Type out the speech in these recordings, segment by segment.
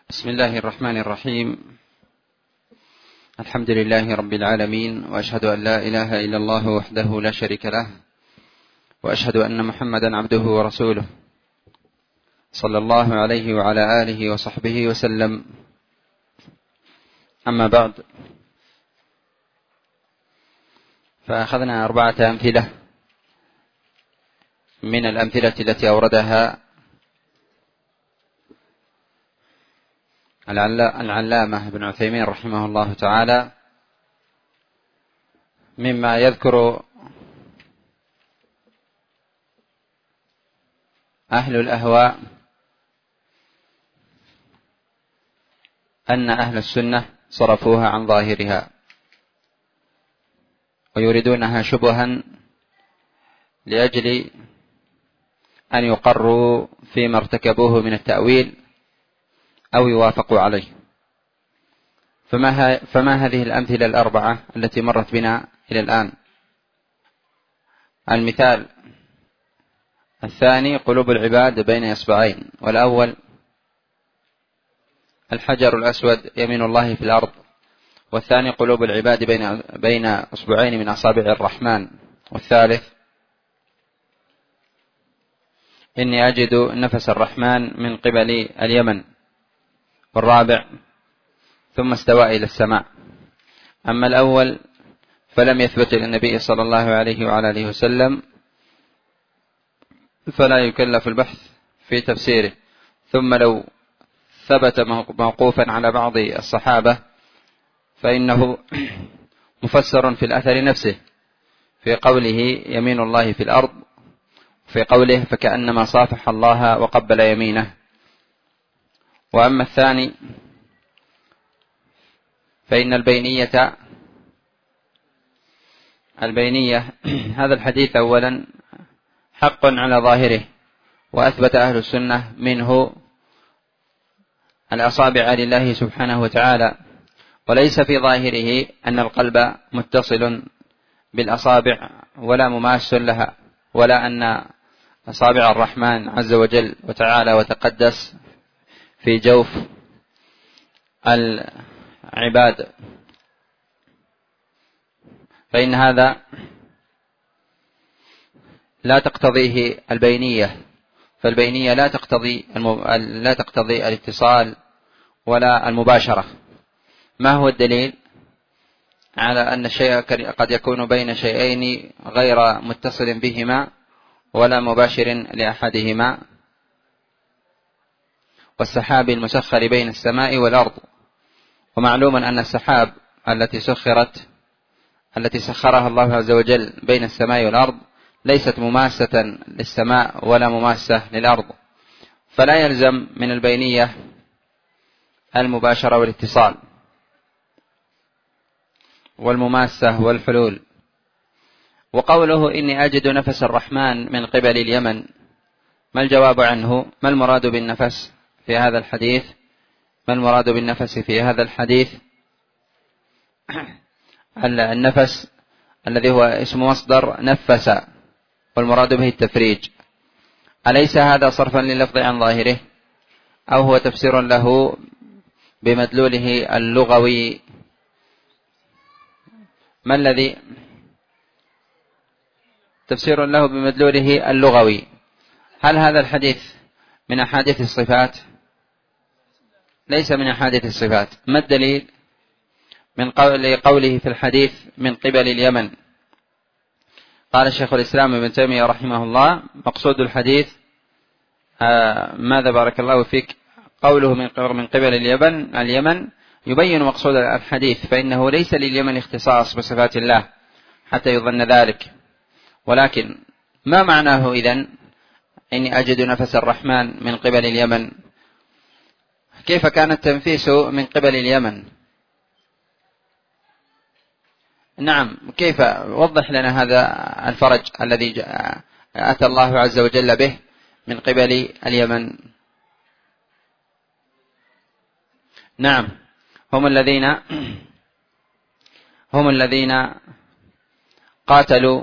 بسم الله الرحمن الرحيم. الحمد لله رب العالمين، وأشهد أن لا إله إلا الله وحده لا شريك له، وأشهد أن محمدا عبده ورسوله، صلى الله عليه وعلى آله وصحبه وسلم. أما بعد، فأخذنا 4 أمثلة من الأمثلة التي أوردها العلامة ابن عثيمين رحمه الله تعالى، مما يذكر أهل الأهواء أن أهل السنة صرفوها عن ظاهرها ويريدونها شبها لأجل أن يقروا فيما ارتكبوه من التأويل أو يوافقوا عليه. فما هذه الأمثلة 4 التي مرت بنا إلى الآن؟ المثال الثاني: قلوب العباد بين إصبعين. والأول: الحجر الأسود يمين الله في الأرض. والثاني: قلوب العباد بين أصبعين من أصابع الرحمن. والثالث: إني أجد نفس الرحمن من قبل اليمن. والرابع: ثم استوى إلى السماء. أما الأول فلم يثبت للنبي صلى الله عليه وعلى آله وسلم، فلا يكلف البحث في تفسيره. ثم لو ثبت موقوفا على بعض الصحابة فإنه مفسر في الأثر نفسه، في قوله يمين الله في الأرض، في قوله فكأنما صافح الله وقبل يمينه. وأما الثاني فإن البينية هذا الحديث أولا حق على ظاهره، وأثبت أهل السنة منه الأصابع لله سبحانه وتعالى، وليس في ظاهره أن القلب متصل بالأصابع ولا مماس لها، ولا أن أصابع الرحمن عز وجل وتعالى وتقدس في جوف العباد، فإن هذا لا تقتضيه البينية. فالبينية لا تقتضي الاتصال ولا المباشرة. ما هو الدليل على أن الشيء قد يكون بين شيئين غير متصل بهما ولا مباشر لأحدهما؟ والسحاب المسخر بين السماء والأرض. ومعلوم أن السحاب التي سخرها الله عز وجل بين السماء والأرض ليست مماسة للسماء ولا مماسة للأرض، فلا يلزم من البينية المباشرة والاتصال والمماسة والحلول. وقوله إني أجد نفس الرحمن من قبل اليمن، ما الجواب عنه؟ ما المراد بالنفس في هذا الحديث؟ ما المراد بالنفس في هذا الحديث؟ النفس الذي هو اسم مصدر نفس، والمراد به التفريج. أليس هذا صرفا لللفظ عن ظاهره، أو هو تفسير له بمدلوله اللغوي؟ ما الذي تفسير له بمدلوله اللغوي؟ هل هذا الحديث من أحاديث الصفات؟ ليس من أحاديث الصفات. ما الدليل من قوله في الحديث من قبل اليمن؟ قال الشيخ الإسلام ابن تيمية رحمه الله: مقصود الحديث ماذا بارك الله فيك؟ قوله من قبل اليمن يبين مقصود الحديث، فإنه ليس لليمن اختصاص بصفات الله حتى يظن ذلك. ولكن ما معناه إذن إني أجد نفس الرحمن من قبل اليمن؟ كيف كان التنفيس من قبل اليمن؟ نعم، كيف؟ وضح لنا هذا الفرج الذي أتى الله عز وجل به من قبل اليمن. نعم، هم الذين قاتلوا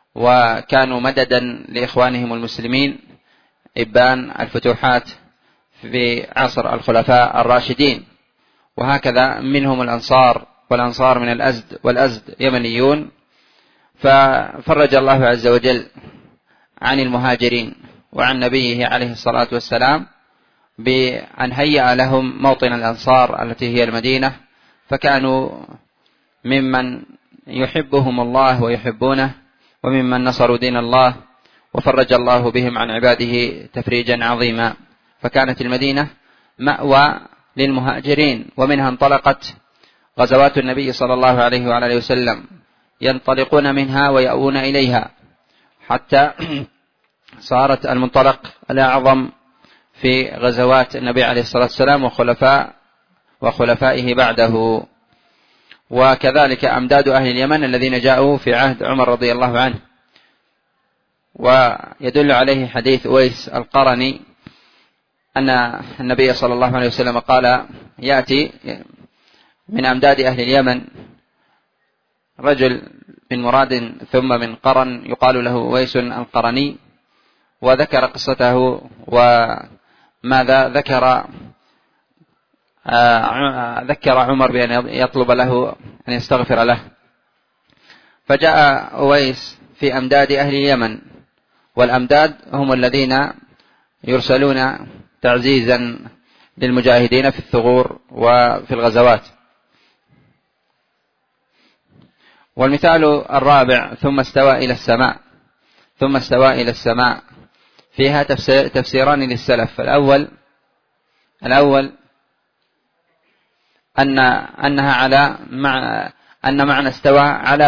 وكانوا مددا لإخوانهم المسلمين إبان الفتوحات في عصر الخلفاء الراشدين، وهكذا منهم الأنصار، والأنصار من الأزد، والأزد يمنيون، ففرج الله عز وجل عن المهاجرين وعن نبيه عليه الصلاة والسلام بأن هيأ لهم موطن الأنصار التي هي المدينة، فكانوا ممن يحبهم الله ويحبونه، وممن نصروا دين الله، وفرج الله بهم عن عباده تفريجا عظيما. فكانت المدينة مأوى للمهاجرين، ومنها انطلقت غزوات النبي صلى الله عليه وعلى وسلم، ينطلقون منها ويأوون إليها، حتى صارت المنطلق الأعظم في غزوات النبي عليه الصلاة والسلام وخلفائه بعده. وكذلك أمداد أهل اليمن الذين جاءوا في عهد عمر رضي الله عنه. ويدل عليه حديث أويس القرني أن النبي صلى الله عليه وسلم قال: يأتي من أمداد أهل اليمن رجل من مراد ثم من قرن يقال له أويس القرني، وذكر قصته وماذا ذكر عمر بأن يطلب له أن يستغفر له. فجاء أويس في أمداد أهل اليمن، والأمداد هم الذين يرسلون تعزيزا للمجاهدين في الثغور وفي الغزوات. والمثال الرابع: ثم استوى إلى السماء، فيها تفسيران للسلف. الأول أن معنى استوى على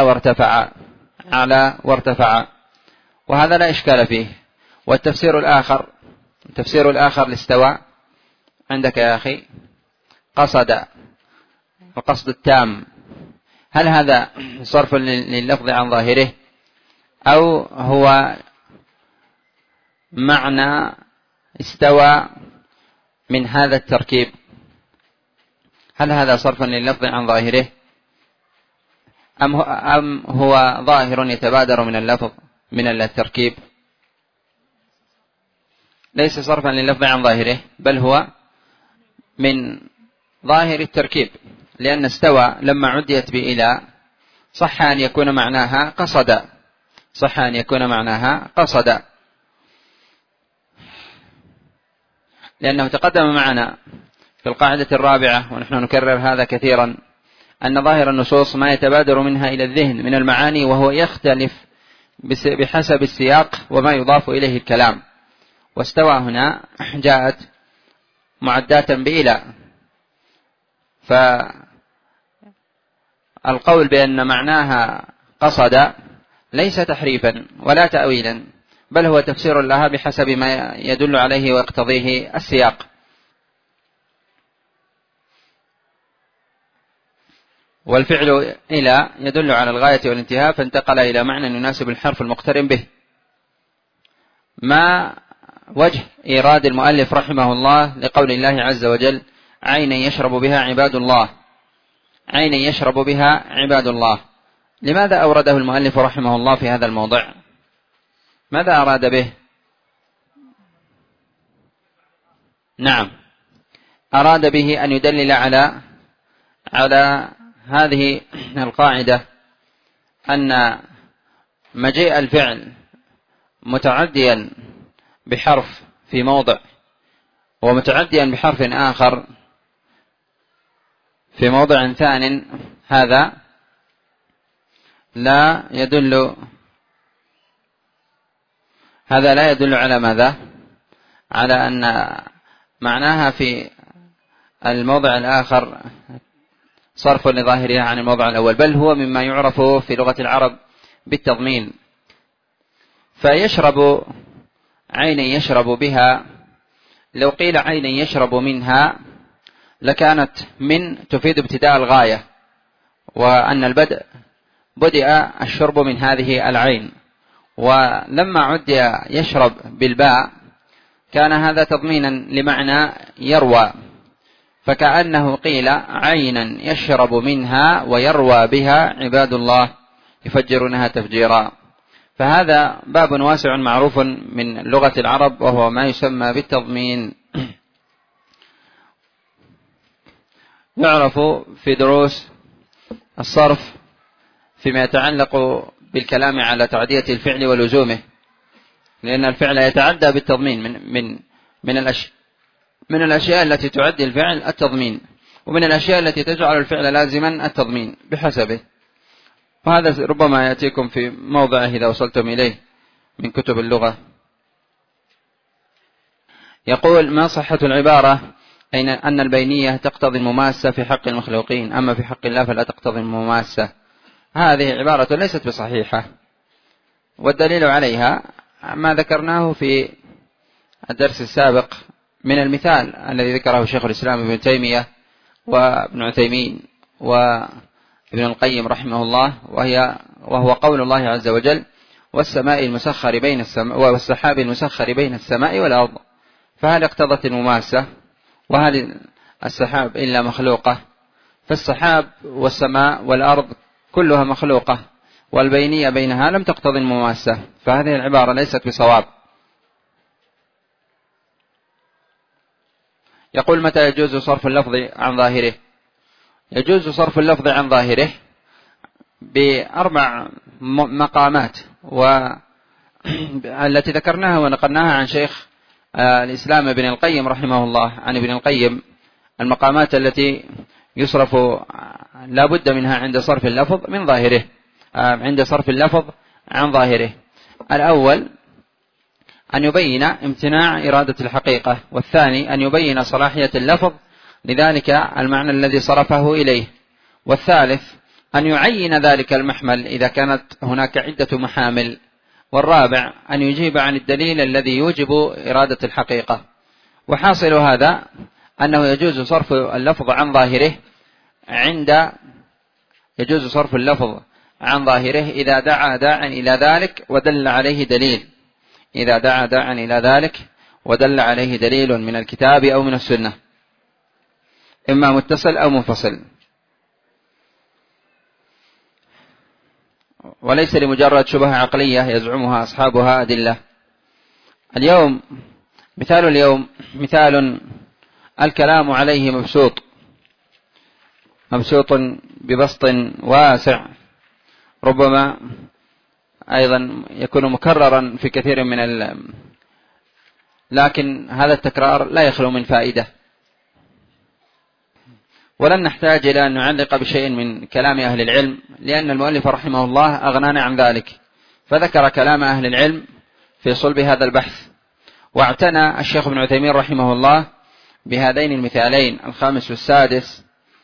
وارتفع، وهذا لا إشكال فيه. والتفسير الآخر لاستوى عندك يا أخي القصد التام. هل هذا صرف لللفظ عن ظاهره، أو هو معنى استوى من هذا التركيب؟ هل هذا صرفا لللفظ عن ظاهره، أم هو ظاهر يتبادر من اللفظ من التركيب؟ ليس صرفا لللفظ عن ظاهره، بل هو من ظاهر التركيب، لأن استوى لما عديت بإلى صح أن يكون معناها قصد، لأنه تقدم معنا في القاعدة الرابعة، ونحن نكرر هذا كثيرا، أن ظاهر النصوص ما يتبادر منها إلى الذهن من المعاني، وهو يختلف بحسب السياق وما يضاف إليه الكلام. واستوى هنا جاءت معداة بإلى، فالقول بأن معناها قصد ليس تحريفا ولا تأويلا، بل هو تفسير لها بحسب ما يدل عليه ويقتضيه السياق. والفعل إلى يدل على الغاية والانتهاء، فانتقل إلى معنى يناسب الحرف المقترن به. ما وجه إيراد المؤلف رحمه الله لقول الله عز وجل: عينا يشرب بها عباد الله؟ لماذا أورده المؤلف رحمه الله في هذا الموضع؟ ماذا أراد به؟ نعم، أراد به أن يدلل على هذه القاعدة، أن مجيء الفعل متعديا بحرف في موضع ومتعديا بحرف آخر في موضع ثان، هذا لا يدل على ماذا؟ على أن معناها في الموضع الآخر صرف لظاهرها عن الموضع الأول، بل هو مما يعرف في لغة العرب بالتضمين. فيشرب عينا يشرب بها، لو قيل عينا يشرب منها لكانت من تفيد ابتداء الغاية، وأن بدأ الشرب من هذه العين، ولما عدي يشرب بالباء كان هذا تضمينا لمعنى يروى، فكأنه قيل عينا يشرب منها ويروى بها عباد الله يفجرونها تفجيرا. فهذا باب واسع معروف من لغة العرب، وهو ما يسمى بالتضمين. يعرف في دروس الصرف فيما يتعلق بالكلام على تعدية الفعل ولزومه، لأن الفعل يتعدى بالتضمين من الأشياء التي تعدي الفعل التضمين، ومن الأشياء التي تجعل الفعل لازما التضمين بحسبه. وهذا ربما يأتيكم في موضعه إذا وصلتم إليه من كتب اللغة. يقول: ما صحة العبارة أن البينية تقتضي المماسة في حق المخلوقين، أما في حق الله فلا تقتضي المماسة؟ هذه عبارة ليست بصحيحة، والدليل عليها ما ذكرناه في الدرس السابق من المثال الذي ذكره شيخ الإسلام ابن تيمية وابن عثيمين وابن القيم رحمه الله، وهو قول الله عز وجل: والسماء المسخر بين والسحاب المسخر بين السماء والأرض. فهل اقتضت المماسة؟ وهل السحاب إلا مخلوقة؟ فالسحاب والسماء والأرض كلها مخلوقة، والبينية بينها لم تقتضي المماسة، فهذه العبارة ليست بصواب. يقول: متى يجوز صرف اللفظ عن ظاهره؟ يجوز صرف اللفظ عن ظاهره ب4 مقامات، والتي ذكرناها ونقلناها عن شيخ الإسلام ابن القيم رحمه الله عن ابن القيم. المقامات التي يصرف لا بد منها عند صرف اللفظ من ظاهره، عند صرف اللفظ عن ظاهره: الأول أن يبين امتناع إرادة الحقيقة، والثاني أن يبين صلاحية اللفظ لذلك المعنى الذي صرفه إليه، والثالث أن يعين ذلك المحمل إذا كانت هناك عدة محامل، والرابع أن يجيب عن الدليل الذي يوجب إرادة الحقيقة. وحاصل هذا أنه يجوز صرف اللفظ عن ظاهره إذا دعا داع إلى ذلك ودل عليه دليل، إذا دعا داع إلى ذلك ودل عليه دليل من الكتاب أو من السنة، إما متصل أو منفصل، وليس لمجرد شبهة عقلية يزعمها أصحابها أدلة. مثال الكلام عليه مبسوط ببسط واسع، ربما أيضا يكون مكررا في كثير لكن هذا التكرار لا يخلو من فائدة. ولن نحتاج إلى أن نعلق بشيء من كلام أهل العلم، لأن المؤلف رحمه الله أغنانا عن ذلك، فذكر كلام أهل العلم في صلب هذا البحث. واعتنى الشيخ ابن عثيمين رحمه الله بهذين المثالين 5 و6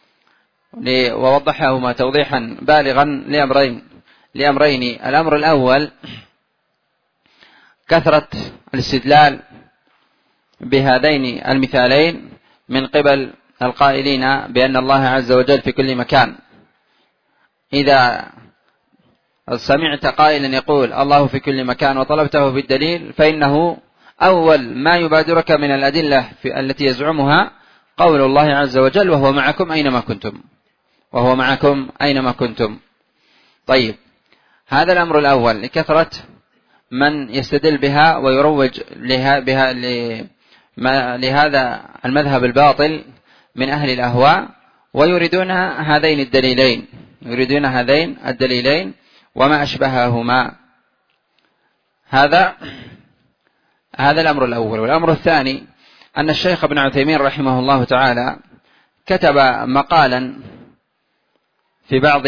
ووضحهما توضيحا بالغا لأمرين. الأمر الأول كثرة الاستدلال بهذين المثالين من قبل القائلين بأن الله عز وجل في كل مكان. إذا سمعت قائلا يقول الله في كل مكان وطلبته بالدليل، فإنه أول ما يبادرك من الأدلة التي يزعمها قول الله عز وجل: وهو معكم أينما كنتم. طيب، هذا الأمر الأول لكثرة من يستدل بها ويروج لهذا المذهب الباطل من أهل الأهواء، ويريدون هذين الدليلين وما أشبههما. هذا الأمر الأول. والأمر الثاني أن الشيخ ابن عثيمين رحمه الله تعالى كتب مقالا في بعض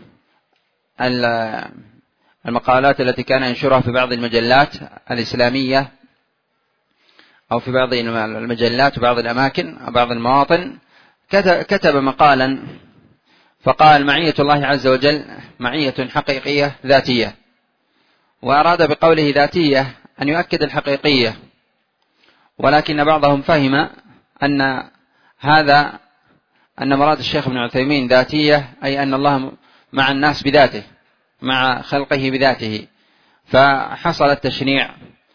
المقالات التي كان ينشرها في بعض المجلات الإسلامية، أو في بعض المجلات وبعض الأماكن وبعض المواطن، كتب مقالا فقال: معية الله عز وجل معية حقيقية ذاتية، وأراد بقوله ذاتية أن يؤكد الحقيقية، ولكن بعضهم فهم أن مراد الشيخ ابن عثيمين ذاتية أي أن الله مع الناس بذاته، مع خلقه بذاته، فحصل التشنيع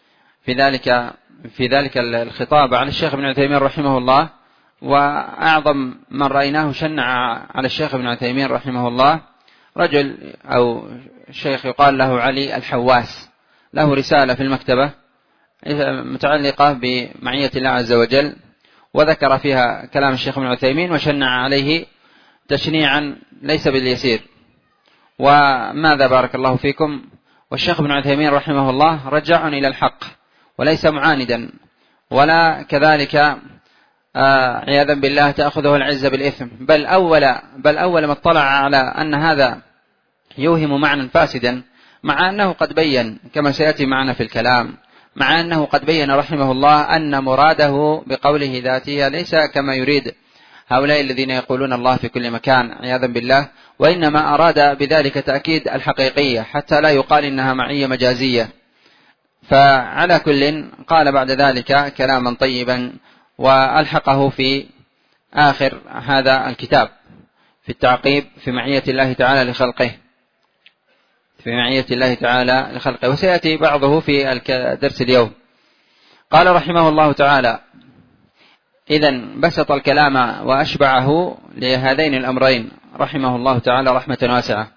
في ذلك الخطاب على الشيخ ابن عثيمين رحمه الله. وأعظم من رأيناه شنع على الشيخ ابن عثيمين رحمه الله رجل أو شيخ يقال له علي الحواس، له رسالة في المكتبة متعلقة بمعية الله عز وجل، وذكر فيها كلام الشيخ ابن عثيمين وشنع عليه تشنيعا ليس باليسير. وماذا بارك الله فيكم؟ والشيخ ابن عثيمين رحمه الله رجع إلى الحق وليس معاندا، ولا كذلك عياذا بالله تأخذه العزة بالإثم، بل أول ما اطلع على أن هذا يوهم معنى فاسدا، مع أنه قد بين كما سيأتي معنا في الكلام، مع أنه قد بين رحمه الله أن مراده بقوله ذاتية ليس كما يريد هؤلاء الذين يقولون الله في كل مكان عياذا بالله، وإنما أراد بذلك تأكيد الحقيقية حتى لا يقال إنها معية مجازية. فعلى كل قال بعد ذلك كلاما طيبا وألحقه في آخر هذا الكتاب في التعقيب في معية الله تعالى لخلقه، في معية الله تعالى لخلقه، وسيأتي بعضه في درس اليوم. قال رحمه الله تعالى: إذن بسط الكلام وأشبعه لهذين الأمرين رحمه الله تعالى رحمة واسعة.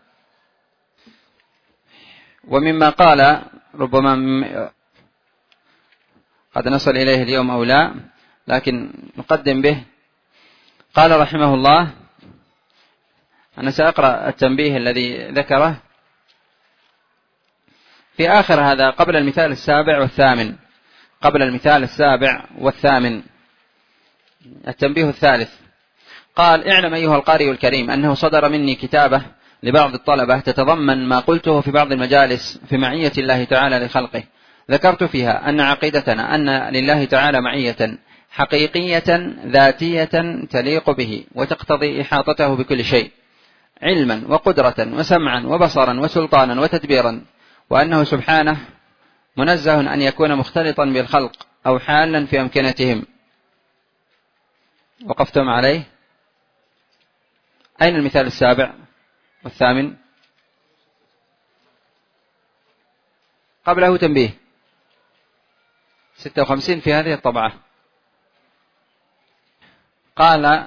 ومما قال ربما قد نصل إليه اليوم أو لا، لكن نقدم به. قال رحمه الله، أنا سأقرأ التنبيه الذي ذكره في آخر هذا قبل المثال السابع والثامن، قبل المثال السابع والثامن التنبيه الثالث. قال: اعلم أيها القارئ الكريم أنه صدر مني كتابة لبعض الطلبة تتضمن ما قلته في بعض المجالس في معية الله تعالى لخلقه. ذكرت فيها أن عقيدتنا أن لله تعالى معية حقيقية ذاتية تليق به وتقتضي إحاطته بكل شيء علما وقدرة وسمعا وبصرا وسلطانا وتدبيرا، وأنه سبحانه منزه أن يكون مختلطا بالخلق أو حالا في أمكنتهم. وقفتم عليه. أين المثال السابع والثامن؟ قبله تنبيه 56 في هذه الطبعة. قال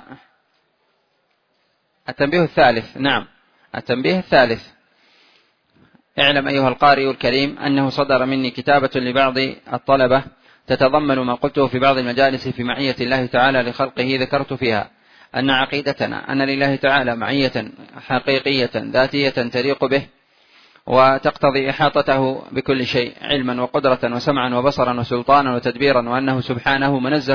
التنبيه الثالث، نعم التنبيه الثالث: اعلم أيها القارئ الكريم أنه صدر مني كتابة لبعض الطلبة تتضمن ما قلته في بعض المجالس في معية الله تعالى لخلقه. ذكرت فيها أن عقيدتنا أن لله تعالى معية حقيقية ذاتية تليق به وتقتضي إحاطته بكل شيء علما وقدرة وسمعا وبصرا وسلطانا وتدبيرا، وأنه سبحانه منزه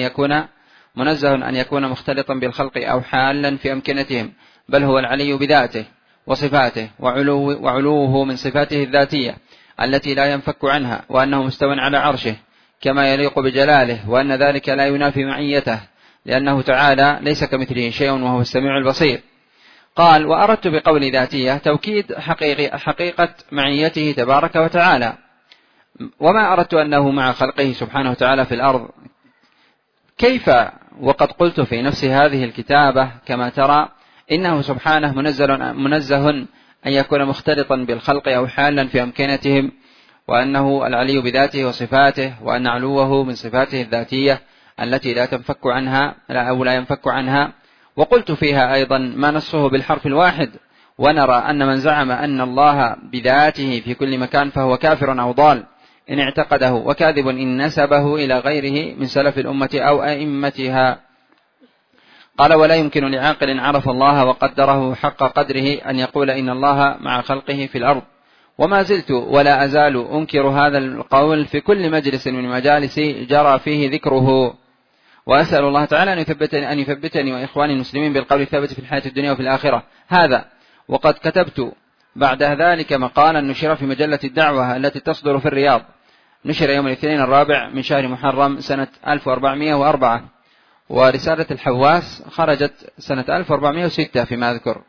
أن يكون مختلطا بالخلق أو حالا في أمكنتهم، بل هو العلي بذاته وصفاته وعلوه من صفاته الذاتية التي لا ينفك عنها، وأنه مستوى على عرشه كما يليق بجلاله، وأن ذلك لا ينافي معيته لأنه تعالى ليس كمثله شيء وهو السميع البصير. قال: وأردت بقول ذاتية توكيد حقيقة معيته تبارك وتعالى، وما أردت أنه مع خلقه سبحانه وتعالى في الأرض. كيف وقد قلت في نفس هذه الكتابة كما ترى إنه سبحانه منزه أن يكون مختلطا بالخلق أو حالا في أمكنتهم، وأنه العلي بذاته وصفاته، وأن علوه من صفاته الذاتية التي لا تنفك عنها أو لا ينفك عنها. وقلت فيها أيضا ما نصه بالحرف الواحد، ونرى أن من زعم أن الله بذاته في كل مكان فهو كافر أو ضال إن اعتقده، وكاذب إن نسبه إلى غيره من سلف الأمة أو أئمتها. قال: ولا يمكن لعاقل عرف الله وقدره حق قدره أن يقول إن الله مع خلقه في الأرض. وما زلت ولا أزال أنكر هذا القول في كل مجلس من مجالس جرى فيه ذكره، وأسأل الله تعالى أن يثبتني وإخواني المسلمين بالقول الثابت في الحياة الدنيا وفي الآخرة. هذا وقد كتبت بعد ذلك مقالا نشر في مجلة الدعوة التي تصدر في الرياض، نشر يوم الاثنين الرابع من شهر محرم سنة 1404، ورسالة الحواس خرجت سنة 1406 فيما أذكر.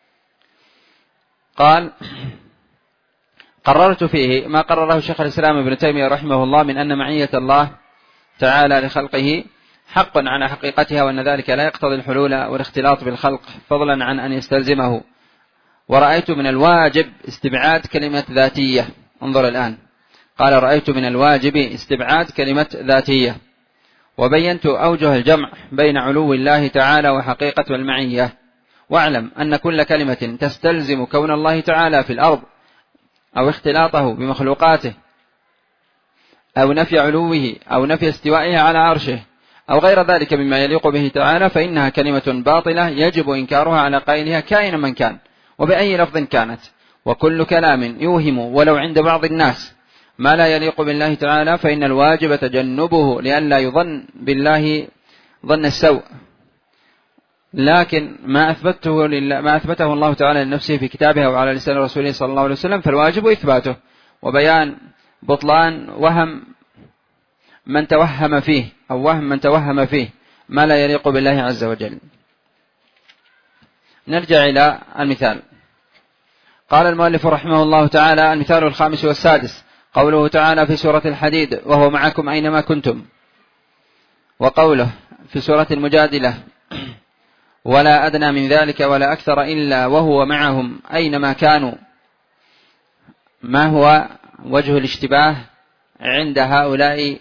قال: قررت فيه ما قرره شيخ الإسلام ابن تيمية رحمه الله من أن معية الله تعالى لخلقه حق على حقيقتها، وأن ذلك لا يقتضي الحلول والاختلاط بالخلق فضلا عن أن يستلزمه. ورأيت من الواجب استبعاد كلمة ذاتية. انظر الآن، قال: رأيت من الواجب استبعاد كلمة ذاتية، وبينت أوجه الجمع بين علو الله تعالى وحقيقة المعية. واعلم أن كل كلمة تستلزم كون الله تعالى في الأرض أو اختلاطه بمخلوقاته أو نفي علوه أو نفي استوائه على عرشه أو غير ذلك مما يليق به تعالى فإنها كلمة باطلة يجب إنكارها على قائلها كائنا من كان وبأي لفظ كانت. وكل كلام يوهم ولو عند بعض الناس ما لا يليق بالله تعالى فإن الواجب تجنبه لئلا يظن بالله ظن السوء. لكن ما أثبته الله تعالى لنفسه في كتابه وعلى لسان رسوله صلى الله عليه وسلم فالواجب إثباته وبيان بطلان وهم من توهم فيه أو وهم من توهم فيه ما لا يليق بالله عز وجل. نرجع إلى المثال. قال المؤلف رحمه الله تعالى: المثال الخامس والسادس قوله تعالى في سورة الحديد: وهو معكم أينما كنتم، وقوله في سورة المجادلة: ولا أدنى من ذلك ولا أكثر إلا وهو معهم أينما كانوا. ما هو وجه الاشتباه عند هؤلاء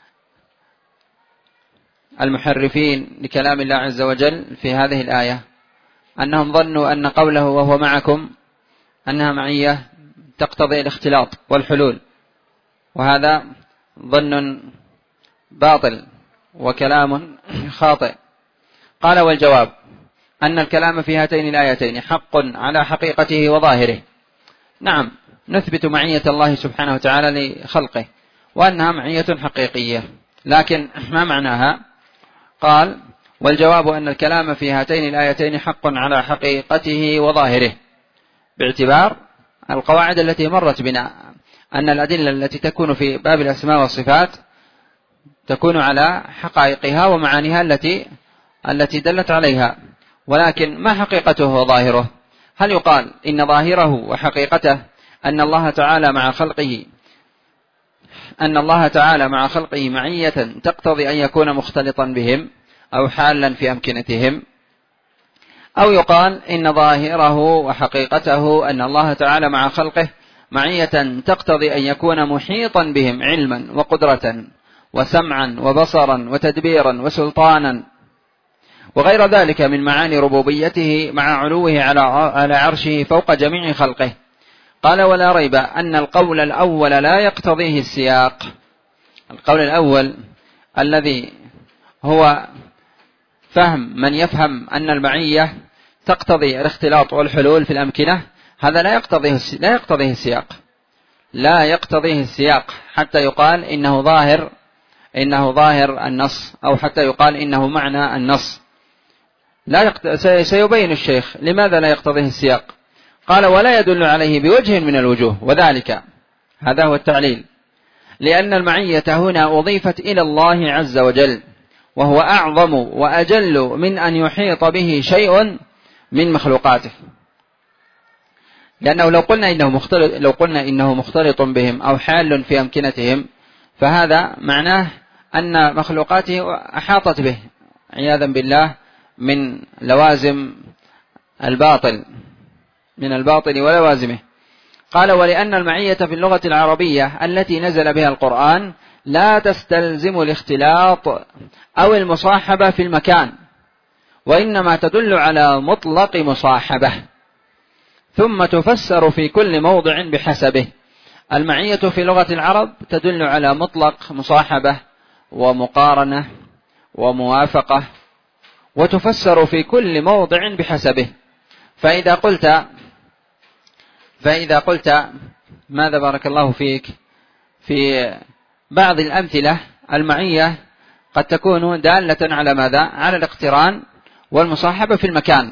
المحرفين لكلام الله عز وجل في هذه الآية؟ أنهم ظنوا أن قوله وهو معكم أنها معية تقتضي الاختلاط والحلول، وهذا ظن باطل وكلام خاطئ. قال: والجواب أن الكلام في هاتين الآيتين حق على حقيقته وظاهره. نعم، نثبت معية الله سبحانه وتعالى لخلقه وأنها معية حقيقية، لكن ما معناها؟ قال: والجواب أن الكلام في هاتين الآيتين حق على حقيقته وظاهره، باعتبار القواعد التي مرت بنا أن الأدلة التي تكون في باب الأسماء والصفات تكون على حقائقها ومعانيها التي دلت عليها. ولكن ما حقيقته وظاهره؟ هل يقال إن ظاهره وحقيقته أن الله تعالى مع خلقه معية تقتضي أن يكون مختلطا بهم أو حالا في أمكنتهم؟ أو يقال إن ظاهره وحقيقته أن الله تعالى مع خلقه معية تقتضي أن يكون محيطا بهم علما وقدرة وسمعا وبصرا وتدبيرا وسلطانا وغير ذلك من معاني ربوبيته مع علوه على عرشه فوق جميع خلقه. قال: ولا ريب أن القول الأول لا يقتضيه السياق. القول الأول الذي هو فهم من يفهم أن المعية تقتضي الاختلاط والحلول في الأمكنة، هذا لا يقتضيه السياق حتى يقال إنه ظاهر النص، أو حتى يقال إنه معنى النص. سيبين الشيخ لماذا لا يقتضيه السياق. قال: ولا يدل عليه بوجه من الوجوه، وذلك هذا هو التعليل، لأن المعية هنا أضيفت إلى الله عز وجل، وهو أعظم وأجل من أن يحيط به شيء من مخلوقاته. لأنه لو قلنا إنه مختلط بهم أو حال في أمكنتهم فهذا معناه أن مخلوقاته أحاطت به عياذا بالله من لوازم الباطل ولوازمه. قال: ولأن المعية في اللغة العربية التي نزل بها القرآن لا تستلزم الاختلاط أو المصاحبة في المكان، وإنما تدل على مطلق مصاحبة ثم تفسر في كل موضع بحسبه. المعية في لغة العرب تدل على مطلق مصاحبة ومقارنة وموافقة، وتفسر في كل موضع بحسبه. فإذا قلت ماذا بارك الله فيك في بعض الأمثلة المعية قد تكون دالة على ماذا؟ على الاقتران والمصاحبة في المكان،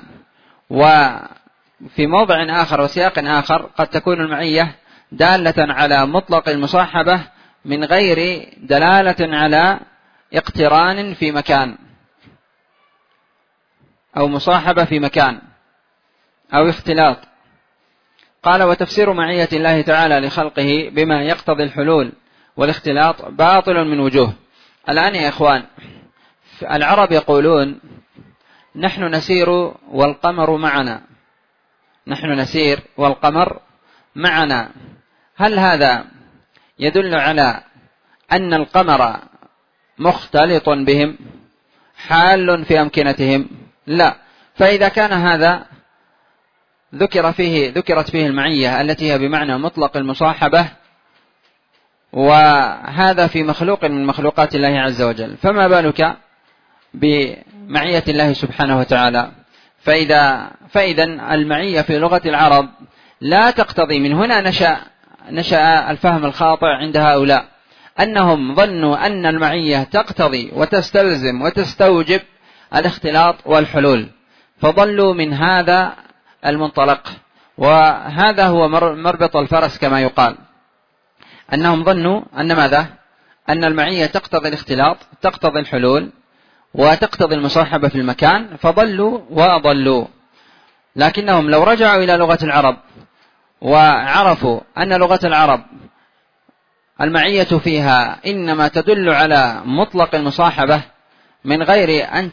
وفي موضع آخر وسياق آخر قد تكون المعية دالة على مطلق المصاحبة من غير دلالة على اقتران في مكان أو مصاحبة في مكان أو اختلاط. قال: وتفسير معية الله تعالى لخلقه بما يقتضي الحلول والاختلاط باطل من وجوه. الآن يا إخوان، العرب يقولون: نحن نسير والقمر معنا. هل هذا يدل على أن القمر مختلط بهم حال في أمكنتهم؟ لا. فإذا كان هذا ذكرت فيه المعية التي هي بمعنى مطلق المصاحبة، وهذا في مخلوق من مخلوقات الله عز وجل، فما بالك بمعية الله سبحانه وتعالى. فإذا المعية في لغة العرب لا تقتضي، من هنا نشأ الفهم الخاطئ عند هؤلاء، أنهم ظنوا أن المعية تقتضي وتستلزم وتستوجب الاختلاط والحلول، فضلوا من هذا المنطلق، وهذا هو مربط الفرس كما يقال، أنهم ظنوا أن ماذا؟ أن المعية تقتضي الاختلاط، تقتضي الحلول، وتقتضي المصاحبة في المكان، فضلوا وأضلوا. لكنهم لو رجعوا إلى لغة العرب وعرفوا أن لغة العرب المعية فيها إنما تدل على مطلق المصاحبة من غير أن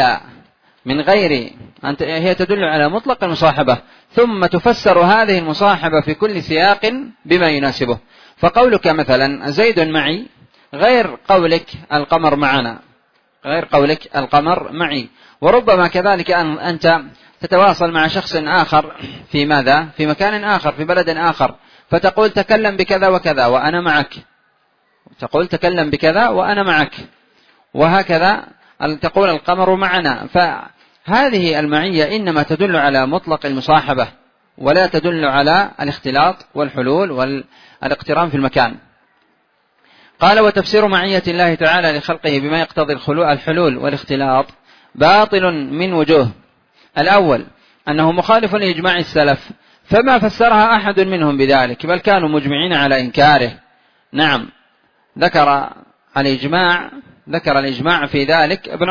هي تدل على مطلق المصاحبة، ثم تفسر هذه المصاحبة في كل سياق بما يناسبه. فقولك مثلا زيد معي غير قولك القمر معنا، غير قولك القمر معي. وربما كذلك أنت تتواصل مع شخص آخر في ماذا؟ في مكان آخر، في بلد آخر، فتقول تكلم بكذا وكذا وأنا معك، تقول تكلم بكذا وأنا معك، وهكذا تقول القمر معنا. فهذه المعية إنما تدل على مطلق المصاحبة، ولا تدل على الاختلاط والحلول والاقتران في المكان. قال: وتفسير معية الله تعالى لخلقه بما يقتضي الحلول والاختلاط باطل من وجوه. الأول أنه مخالف لإجماع السلف، فما فسرها أحد منهم بذلك، بل كانوا مجمعين على إنكاره. نعم، ذكر الإجماع في ذلك ابن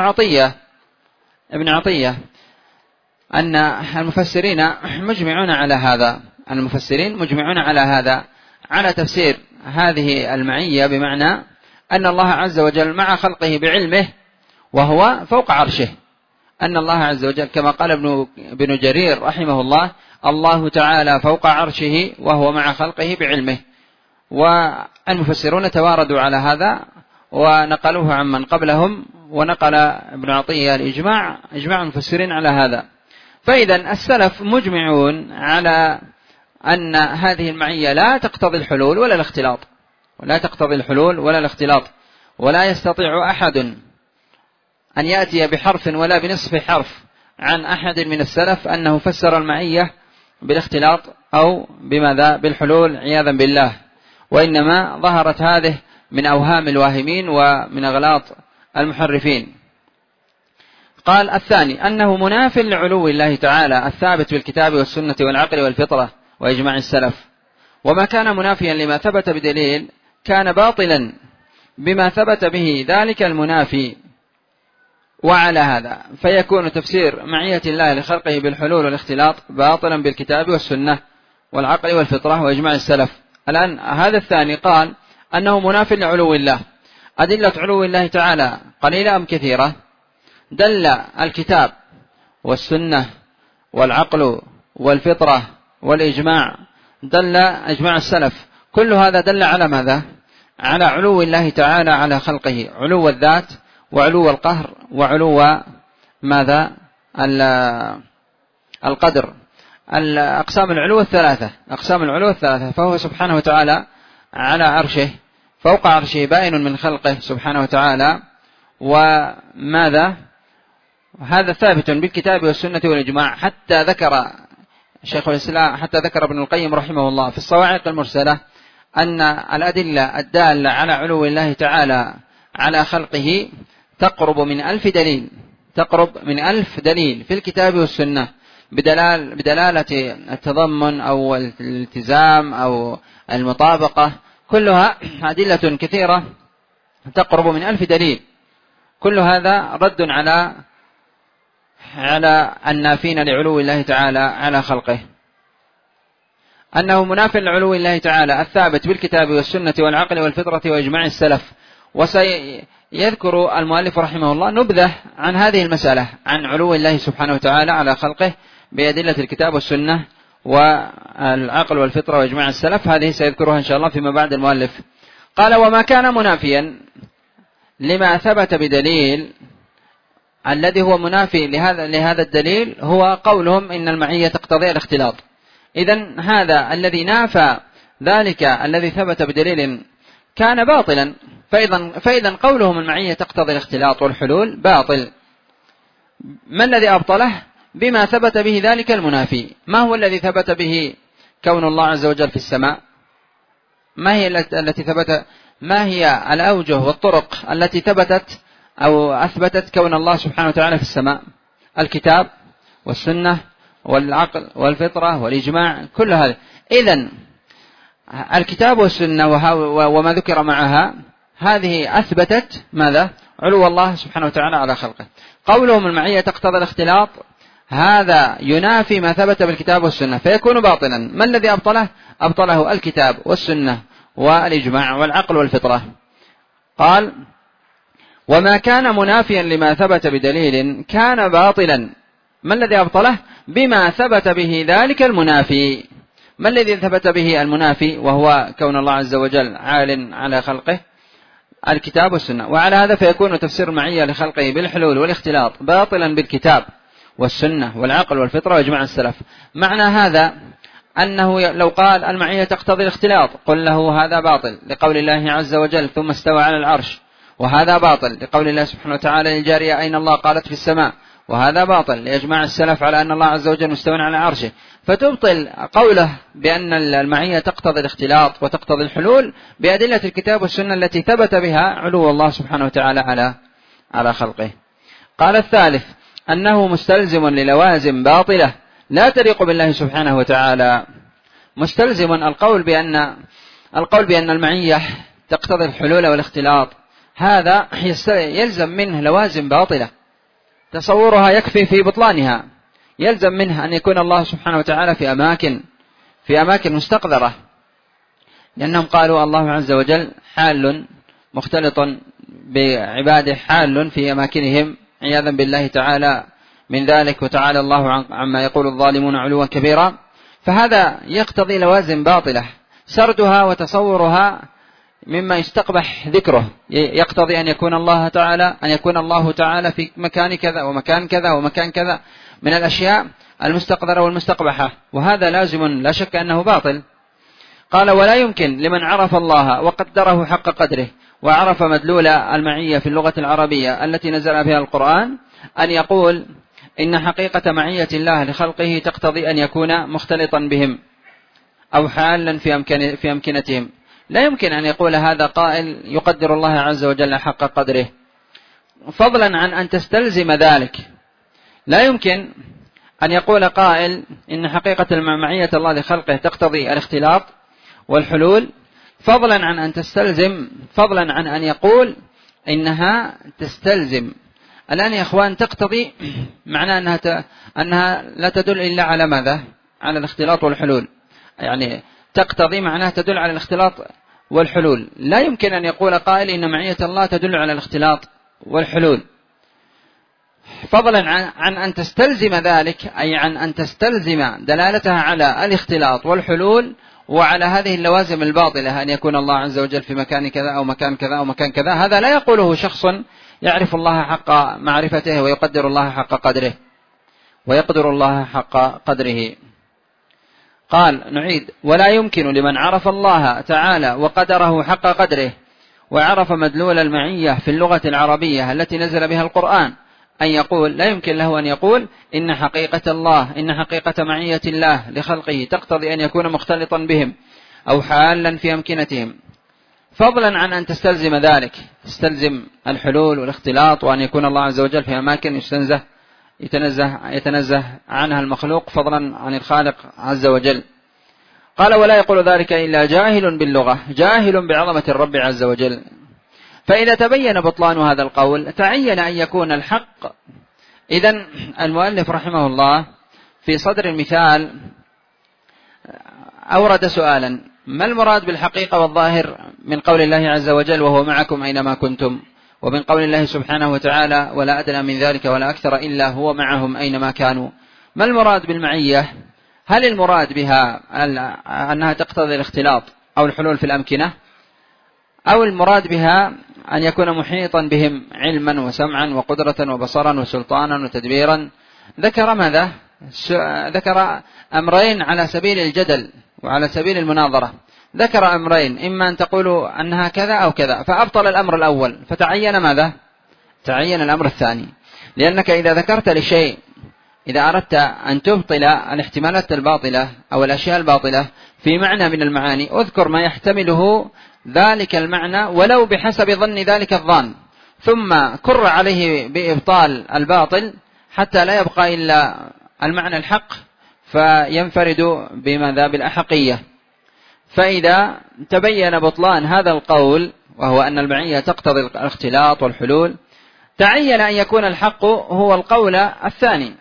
عطية أن المفسرين مجمعون على هذا، على تفسير هذه المعية بمعنى أن الله عز وجل مع خلقه بعلمه وهو فوق عرشه، أن الله عز وجل كما قال ابن جرير رحمه الله: الله تعالى فوق عرشه وهو مع خلقه بعلمه. والمفسرون تواردوا على هذا ونقلوه عمن قبلهم، ونقل ابن عطية إجماع المفسرين على هذا. فإذا السلف مجمعون على أن هذه المعية لا تقتضي الحلول ولا الاختلاط، ولا يستطيع أحد أن يأتي بحرف ولا بنصف حرف عن أحد من السلف أنه فسر المعية بالاختلاط أو بماذا؟ بالحلول عياذا بالله. وإنما ظهرت هذه من أوهام الواهمين ومن أغلاط المحرفين. قال: الثاني أنه مناف لعلو الله تعالى الثابت بالكتاب والسنة والعقل والفطرة وإجماع السلف، وما كان منافيا لما ثبت بدليل كان باطلا بما ثبت به ذلك المنافي. وعلى هذا فيكون تفسير معية الله لخلقه بالحلول والاختلاط باطلا بالكتاب والسنة والعقل والفطرة وإجماع السلف. الآن هذا الثاني قال أنه مناف لعلو الله. أدلة علو الله تعالى قليلة أم كثيرة؟ دل الكتاب والسنة والعقل والفطرة والإجماع، دل إجماع السلف، كل هذا دل على ماذا؟ على علو الله تعالى على خلقه، علو الذات وعلو القهر وعلو ماذا؟ القدر، أقسام العلو الثلاثة. فهو سبحانه وتعالى على عرشه، فوق عرشه، بائن من خلقه سبحانه وتعالى. وماذا؟ هذا ثابت بالكتاب والسنة والإجماع، حتى ذكر ابن القيم رحمه الله في الصواعق المرسلة أن الأدلة الدالة على علو الله تعالى على خلقه تقرب من 1000 دليل في الكتاب والسنة، بدلالة التضمن أو الالتزام أو المطابقة، كلها أدلة كثيرة تقرب من 1000 دليل. كل هذا رد على النافين لعلو الله تعالى على خلقه. أنه مناف لعلو الله تعالى الثابت بالكتاب والسنة والعقل والفطرة وإجماع السلف. وسيذكر المؤلف رحمه الله نبذة عن هذه المسألة، عن علو الله سبحانه وتعالى على خلقه بأدلة الكتاب والسنة والعقل والفطرة وإجماع السلف، هذه سيذكرها إن شاء الله فيما بعد المؤلف. قال: وما كان منافيا لما ثبت بدليل، الذي هو منافي لهذا الدليل هو قولهم إن المعية تقتضي الاختلاط. إذن هذا الذي نافى ذلك الذي ثبت بدليل كان باطلا، فإذا قولهم المعية تقتضي الاختلاط والحلول باطل، ما الذي أبطله؟ بما ثبت به ذلك المنافي. ما هو الذي ثبت به كون الله عز وجل في السماء؟ ما هي التي ثبت؟ ما هي الأوجه والطرق التي ثبتت أو أثبتت كون الله سبحانه وتعالى في السماء؟ الكتاب والسنة والعقل والفطرة والإجماع، كل هذا. إذن الكتاب والسنة وما ذكر معها هذه أثبتت ماذا؟ علو الله سبحانه وتعالى على خلقه. قولهم المعية تقتضي الاختلاط هذا ينافي ما ثبت بالكتاب والسنة فيكون باطلا. ما الذي أبطله؟ أبطله الكتاب والسنة والإجماع والعقل والفطرة. قال: وما كان منافيا لما ثبت بدليل كان باطلا. ما الذي أبطله؟ بما ثبت به ذلك المنافي. ما الذي ثبت به المنافي وهو كون الله عز وجل عال على خلقه؟ الكتاب والسنة. وعلى هذا فيكون تفسير المعية لخلقه بالحلول والاختلاط باطلا بالكتاب والسنة والعقل والفطرة وإجماع السلف. معنى هذا أنه لو قال المعية تقتضي الاختلاط قل له هذا باطل لقول الله عز وجل ثم استوى على العرش، وهذا باطل لقول الله سبحانه وتعالى للجارية أين الله قالت في السماء، وهذا باطل لإجماع السلف على أن الله عز وجل مستوى على عرشه. فتبطل قوله بأن المعية تقتضي الاختلاط وتقتضي الحلول بأدلة الكتاب والسنة التي ثبت بها علو الله سبحانه وتعالى على خلقه. قال: الثالث أنه مستلزم للوازم باطلة لا تليق بالله سبحانه وتعالى. مستلزم القول بأن المعية تقتضي الحلول والاختلاط، هذا يلزم منه لوازم باطلة تصورها يكفي في بطلانها. يلزم منه أن يكون الله سبحانه وتعالى في أماكن مستقذرة، لأنهم قالوا الله عز وجل حال مختلط بعباده، حال في أماكنهم عياذا بالله تعالى من ذلك، وتعالى الله عما يقول الظالمون علوا كبيرا. فهذا يقتضي لوازم باطلة سردها وتصورها مما يستقبح ذكره، يقتضي أن يكون الله تعالى في مكان كذا ومكان كذا ومكان كذا من الأشياء المستقذرة والمستقبحة، وهذا لازم لا شك أنه باطل. قال: ولا يمكن لمن عرف الله وقدره حق قدره وعرف مدلول المعية في اللغة العربية التي نزل بها القرآن أن يقول إن حقيقة معية الله لخلقه تقتضي أن يكون مختلطا بهم أو حالا في أمكنتهم. لا يمكن أن يقول هذا قائل يقدر الله عز وجل حق قدره، فضلا عن أن تستلزم ذلك. لا يمكن أن يقول قائل إن حقيقة معية الله لخلقه تقتضي الاختلاط والحلول، فضلا عن أن يقول إنها تستلزم. الآن يا أخوان تقتضي معنى أنها لا تدل إلا على ماذا؟ على الاختلاط والحلول. يعني تقتضي معناها تدل على الاختلاط والحلول. لا يمكن أن يقول قائل إن معية الله تدل على الاختلاط والحلول، فضلا عن أن تستلزم ذلك، أي عن أن تستلزم دلالتها على الاختلاط والحلول وعلى هذه اللوازم الباطلة، أن يكون الله عز وجل في مكان كذا أو مكان كذا أو مكان كذا. هذا لا يقوله شخص يعرف الله حق معرفته ويقدر الله حق قدره. قال: نعيد: ولا يمكن لمن عرف الله تعالى وقدره حق قدره وعرف مدلول المعية في اللغة العربية التي نزل بها القرآن أن يقول، لا يمكن له أن يقول إن حقيقة معية الله لخلقه تقتضي أن يكون مختلطا بهم أو حالا في أمكنتهم، فضلا عن أن تستلزم ذلك، تستلزم الحلول والاختلاط وأن يكون الله عز وجل في أماكن يتنزه عنها المخلوق فضلا عن الخالق عز وجل. قال: ولا يقول ذلك إلا جاهل باللغة، جاهل بعظمة الرب عز وجل. فإذا تبين بطلان هذا القول تعين أن يكون الحق. إذن المؤلف رحمه الله في صدر المثال أورد سؤالا: ما المراد بالحقيقة والظاهر من قول الله عز وجل وهو معكم أينما كنتم، ومن قول الله سبحانه وتعالى ولا أدنى من ذلك ولا أكثر إلا هو معهم أينما كانوا؟ ما المراد بالمعية؟ هل المراد بها أنها تقتضي الاختلاط أو الحلول في الأمكنة، أو المراد بها أن يكون محيطا بهم علما وسمعا وقدرة وبصرا وسلطانا وتدبيرا؟ ذكر ماذا؟ ذكر أمرين على سبيل الجدل وعلى سبيل المناظرة. ذكر أمرين، إما أن تقولوا أنها كذا أو كذا، فأبطل الأمر الأول فتعين ماذا؟ تعين الأمر الثاني. لأنك إذا ذكرت لشيء، إذا أردت أن تبطل الاحتمالات الباطلة أو الأشياء الباطلة في معنى من المعاني، أذكر ما يحتمله ذلك المعنى ولو بحسب ظن ذلك الظان، ثم كر عليه بإبطال الباطل حتى لا يبقى إلا المعنى الحق فينفرد بماذا؟ بالأحقية. فإذا تبين بطلان هذا القول، وهو أن المعية تقتضي الاختلاط والحلول، تعين أن يكون الحق هو القول الثاني،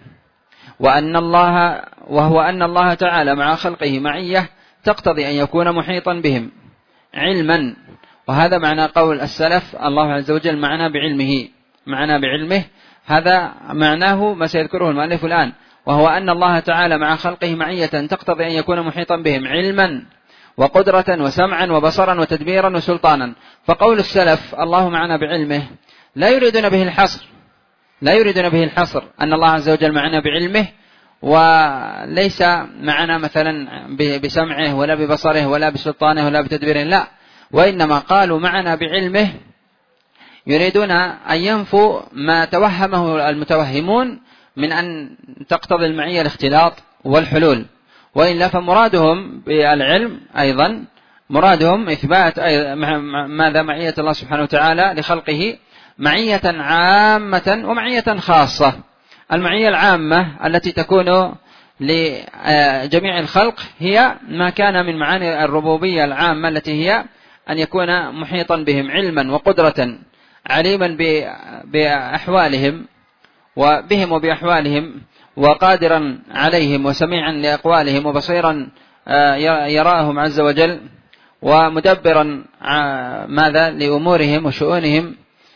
وهو أن الله تعالى مع خلقه معية تقتضي أن يكون محيطا بهم علما. وهذا معنى قول السلف: الله عز وجل معنا بعلمه. هذا معناه ما سيذكره المؤلف الآن، وهو أن الله تعالى مع خلقه معية تقتضي أن يكون محيطا بهم علما وقدرة وسمعا وبصرا وتدبيرا وسلطانا. فقول السلف الله معنا بعلمه لا يريدون به الحصر أن الله عز وجل معنا بعلمه وليس معنا مثلا بسمعه ولا ببصره ولا بسلطانه ولا بتدبيره، لا، وإنما قالوا معنا بعلمه يريدون أن ينفوا ما توهمه المتوهمون من أن تقتضي المعية الاختلاط والحلول. وإلا فمرادهم بالعلم أيضا مرادهم إثبات ماذا؟ معية الله سبحانه وتعالى لخلقه معية عامة ومعية خاصة. المعية العامة التي تكون لجميع الخلق هي ما كان من معاني الربوبية العامة، التي هي أن يكون محيطا بهم علما وقدرة، عليما بأحوالهم وبهم وبأحوالهم، وقادرا عليهم وسميعا لأقوالهم، وبصيرا يراهم عز وجل، ومدبرا ماذا؟ لأمورهم وشؤونهم،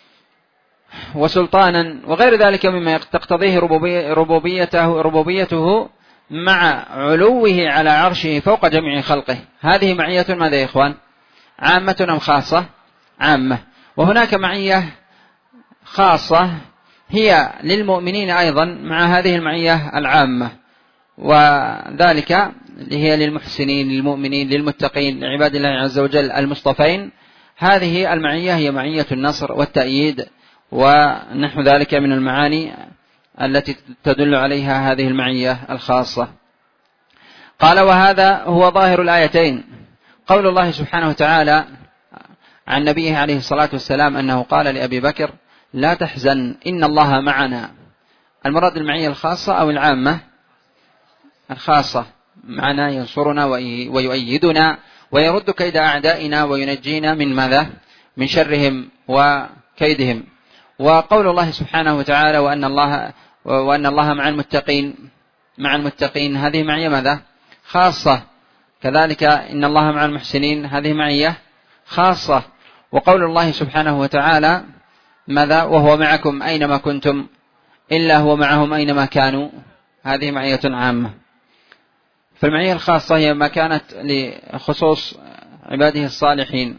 وسلطانا وغير ذلك مما تقتضيه ربوبيته مع علوه على عرشه فوق جميع خلقه. هذه معية ماذا يا إخوان؟ عامة أم خاصة؟ عامة. وهناك معية خاصة هي للمؤمنين أيضا مع هذه المعية العامة، وذلك هي للمحسنين للمؤمنين للمتقين لعباد الله عز وجل المصطفين. هذه المعية هي معية النصر والتأييد ونحو ذلك من المعاني التي تدل عليها هذه المعية الخاصة. قال: وهذا هو ظاهر الآيتين، قول الله سبحانه وتعالى عن نبيه عليه الصلاة والسلام أنه قال لأبي بكر: لا تحزن إن الله معنا. المراد المعية الخاصة أو العامة؟ الخاصة، معنا ينصرنا ويؤيدنا ويرد كيد أعدائنا وينجينا من ماذا؟ من شرهم وكيدهم. وقول الله سبحانه وتعالى وأن الله مع المتقين هذه معية ماذا؟ خاصة. كذلك إن الله مع المحسنين هذه معية خاصة. وقول الله سبحانه وتعالى ماذا؟ وهو معكم أينما كنتم إلا هو معهم أينما كانوا، هذه معية عامة. فالمعية الخاصة هي ما كانت لخصوص عباده الصالحين: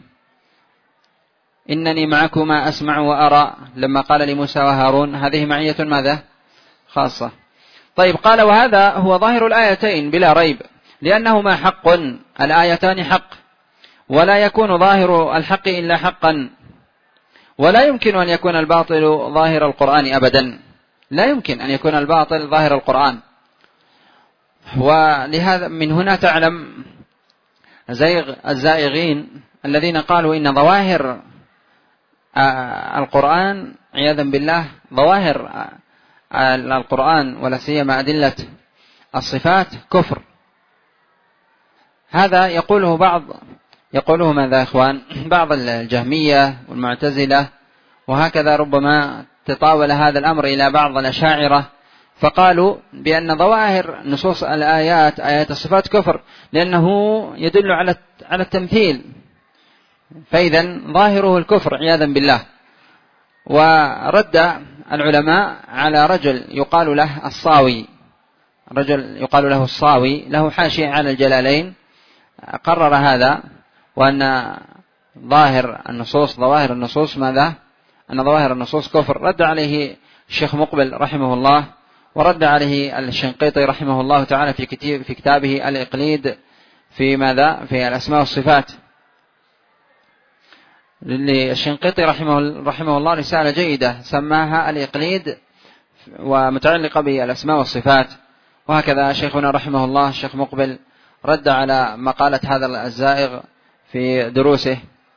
إنني معكما أسمع وأرى، لما قال لموسى وهارون، هذه معية ماذا؟ خاصة. طيب، قال: وهذا هو ظاهر الآيتين بلا ريب، لأنهما حق، الآيتان حق، ولا يكون ظاهر الحق إلا حقا، ولا يمكن أن يكون الباطل ظاهر القرآن أبدا، لا يمكن أن يكون الباطل ظاهر القرآن. ولهذا من هنا تعلم زيغ الزائغين الذين قالوا إن ظواهر القرآن عياذا بالله، ظواهر القرآن ولا سيما أدلة الصفات كفر. هذا يقوله ماذا يا إخوان؟ بعض الجهمية والمعتزلة، وهكذا ربما تطاول هذا الأمر إلى بعض الأشاعرة، فقالوا بأن ظواهر نصوص الآيات آيات الصفات كفر، لأنه يدل على التمثيل، فإذا ظاهره الكفر عياذا بالله. ورد العلماء على رجل يقال له الصاوي، له حاشية على الجلالين، قرر هذا، وأن ظواهر النصوص ماذا؟ أن ظواهر النصوص كفر. رد عليه الشيخ مقبل رحمه الله، ورد عليه الشنقيطي رحمه الله تعالى في كتابه الإقليد في ماذا؟ في الأسماء والصفات. للشنقيطي رحمه الله رسالة جيدة سماها الإقليد ومتعلقة بالأسماء والصفات. وهكذا شيخنا رحمه الله الشيخ مقبل رد على مقالة هذا الزائغ في دروسه.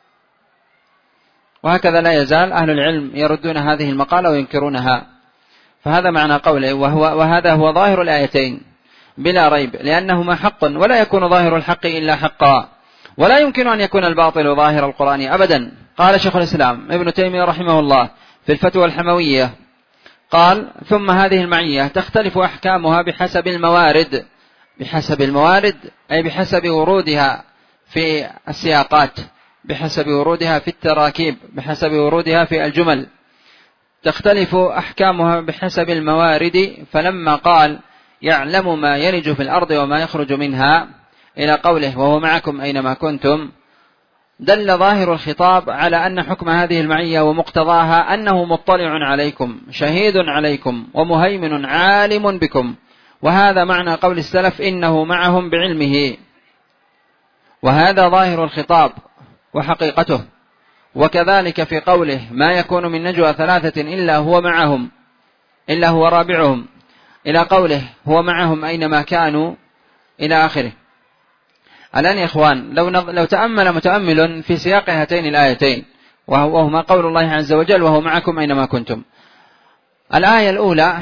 وهكذا لا يزال أهل العلم يردون هذه المقالة وينكرونها. فهذا معنى قوله وهذا هو ظاهر الآيتين بلا ريب، لأنهما حق ولا يكون ظاهر الحق إلا حقا، ولا يمكن أن يكون الباطل ظاهر القرآن أبدا. قال شيخ الإسلام ابن تيمية رحمه الله في الفتوى الحموية قال: ثم هذه المعية تختلف أحكامها بحسب الموارد. بحسب الموارد أي بحسب ورودها في السياقات، بحسب ورودها في التراكيب، بحسب ورودها في الجمل، تختلف أحكامها بحسب الموارد. فلما قال: يعلم ما يلج في الأرض وما يخرج منها إلى قوله: وهو معكم أينما كنتم، دل ظاهر الخطاب على أن حكم هذه المعية ومقتضاها أنه مطلع عليكم شهيد عليكم ومهيمن عالم بكم. وهذا معنى قول السلف: إنه معهم بعلمه. وهذا ظاهر الخطاب وحقيقته. وكذلك في قوله: ما يكون من نجوى ثلاثة إلا هو معهم إلا هو رابعهم، إلى قوله: هو معهم أينما كانوا، إلى آخره. الآن يا إخوان، لو تأمل متأمل في سياق هاتين الآيتين، وهما قول الله عز وجل: وهو معكم أينما كنتم. الآية الأولى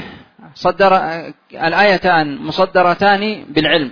الآيتان مصدرتان بالعلم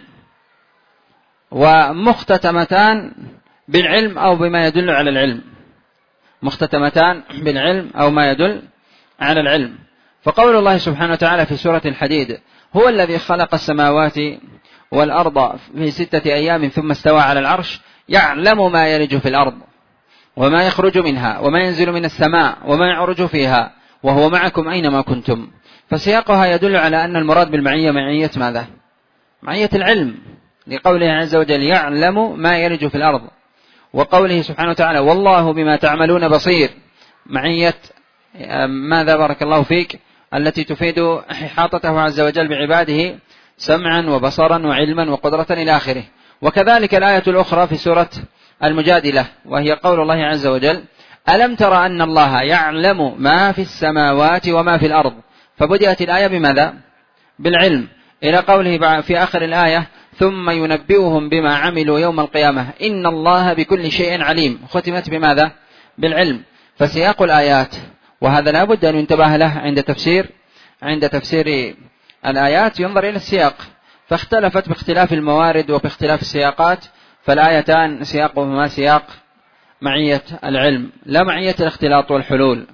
ومختتمتان بالعلم أو بما يدل على العلم، مختتمتان بالعلم أو ما يدل على العلم. فقول الله سبحانه وتعالى في سورة الحديد: هو الذي خلق السماوات والأرض في 6 أيام ثم استوى على العرش، يعلم ما يلج في الأرض وما يخرج منها وما ينزل من السماء وما يعرج فيها وهو معكم أينما كنتم. فسياقها يدل على أن المراد بالمعية معية ماذا؟ معية العلم، لقوله عز وجل: يعلم ما يلج في الأرض، وقوله سبحانه وتعالى: والله بما تعملون بصير، معية ماذا بارك الله فيك؟ التي تفيد إحاطته عز وجل بعباده سمعا وبصرا وعلما وقدرة إلى آخره. وكذلك الآية الأخرى في سورة المجادلة، وهي قول الله عز وجل: ألم تر أن الله يعلم ما في السماوات وما في الأرض. فبدأت الآية بماذا؟ بالعلم، إلى قوله في آخر الآية: ثم ينبئهم بما عملوا يوم القيامة إن الله بكل شيء عليم. ختمت بماذا؟ بالعلم. فسياق الآيات، وهذا لا بد أن ينتبه له عند تفسير الآيات، ينظر إلى السياق، فاختلفت باختلاف الموارد وباختلاف السياقات. فالآيتان سياقهما سياق معية العلم لا معية الاختلاط والحلول.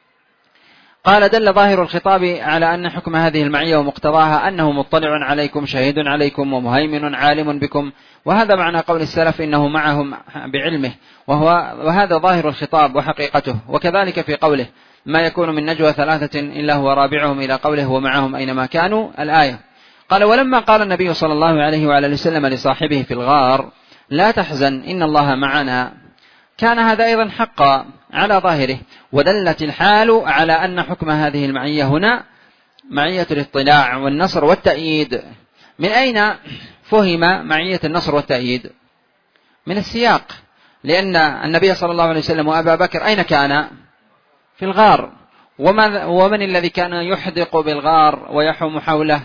قال: دل ظاهر الخطاب على أن حكم هذه المعية ومقتضاها أنه مطلع عليكم شهيد عليكم ومهيمن عالم بكم. وهذا معنى قول السلف: إنه معهم بعلمه، وهذا ظاهر الخطاب وحقيقته. وكذلك في قوله: ما يكون من نجوى ثلاثة إلا هو رابعهم، إلى قوله: هو معهم أينما كانوا، الآية. قال: ولما قال النبي صلى الله عليه وعلى وسلم لصاحبه في الغار: لا تحزن إن الله معنا، كان هذا أيضا حقا على ظاهره. ودلت الحال على أن حكم هذه المعية هنا معية الاطلاع والنصر والتأييد. من أين فهم معية النصر والتأييد؟ من السياق، لأن النبي صلى الله عليه وسلم وأبا بكر أين كان؟ في الغار. ومن الذي كان يحدق بالغار ويحوم حوله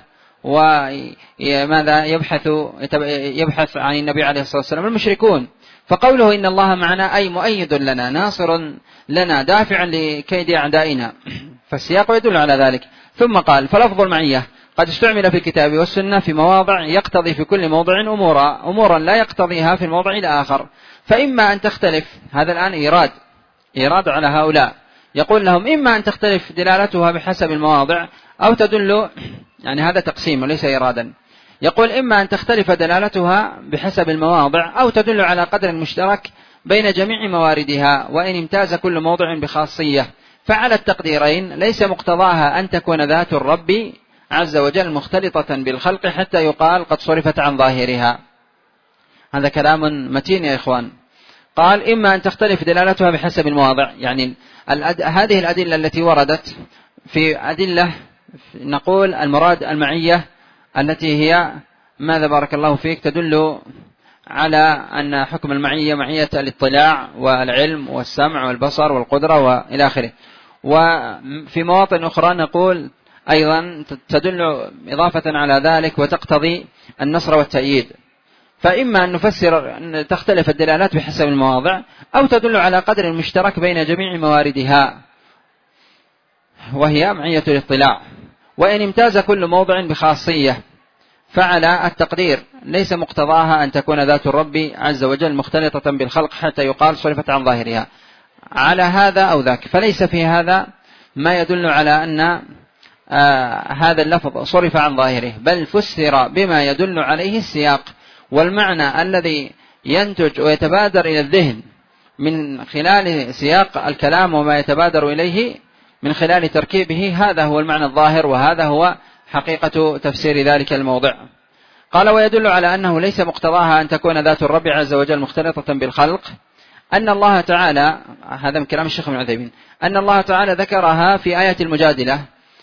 وماذا يبحث عن النبي عليه الصلاة والسلام؟ المشركون. فقوله إن الله معنا أي مؤيد لنا ناصر لنا دافع لكيد أعدائنا، فالسياق يدل على ذلك. ثم قال: فلفظ المعية قد استعمل في الكتاب والسنة في مواضع يقتضي في كل موضع أمورا لا يقتضيها في الموضع الآخر. فإما أن تختلف، هذا الآن إيراد على هؤلاء، يقول لهم: إما أن تختلف دلالتها بحسب المواضع أو تدل، يعني هذا تقسيم وليس إرادا. يقول: إما أن تختلف دلالتها بحسب المواضع أو تدل على قدر مشترك بين جميع مواردها، وإن امتاز كل موضع بخاصية. فعلى التقديرين ليس مقتضاها أن تكون ذات الرب عز وجل مختلطة بالخلق حتى يقال قد صرفت عن ظاهرها. هذا كلام متين يا إخوان. قال: إما أن تختلف دلالتها بحسب المواضع، يعني هذه الأدلة التي وردت في أدلة، نقول المراد المعية التي هي ماذا بارك الله فيك تدل على أن حكم المعية معية الاطلاع والعلم والسمع والبصر والقدرة وإلى آخره. وفي مواطن أخرى نقول أيضا تدل إضافة على ذلك وتقتضي النصر والتأييد. فإما أن نفسر أن تختلف الدلالات بحسب المواضع، أو تدل على قدر مشترك بين جميع مواردها وهي معية الاطلاع. وإن امتاز كل موضع بخاصية فعلى التقدير ليس مقتضاها أن تكون ذات الرب عز وجل مختلطة بالخلق حتى يقال صرفت عن ظاهرها على هذا أو ذاك، فليس في هذا ما يدل على أن هذا اللفظ صرف عن ظاهره، بل فسر بما يدل عليه السياق والمعنى الذي ينتج ويتبادر إلى الذهن من خلال سياق الكلام وما يتبادر إليه من خلال تركيبه. هذا هو المعنى الظاهر، وهذا هو حقيقة تفسير ذلك الموضع. قال: ويدل على أنه ليس مقتضاها أن تكون ذات الرب عز وجل مختلطة بالخلق أن الله تعالى، هذا من كلام الشيخ ابن عثيمين، أن الله تعالى ذكرها في آية المجادلة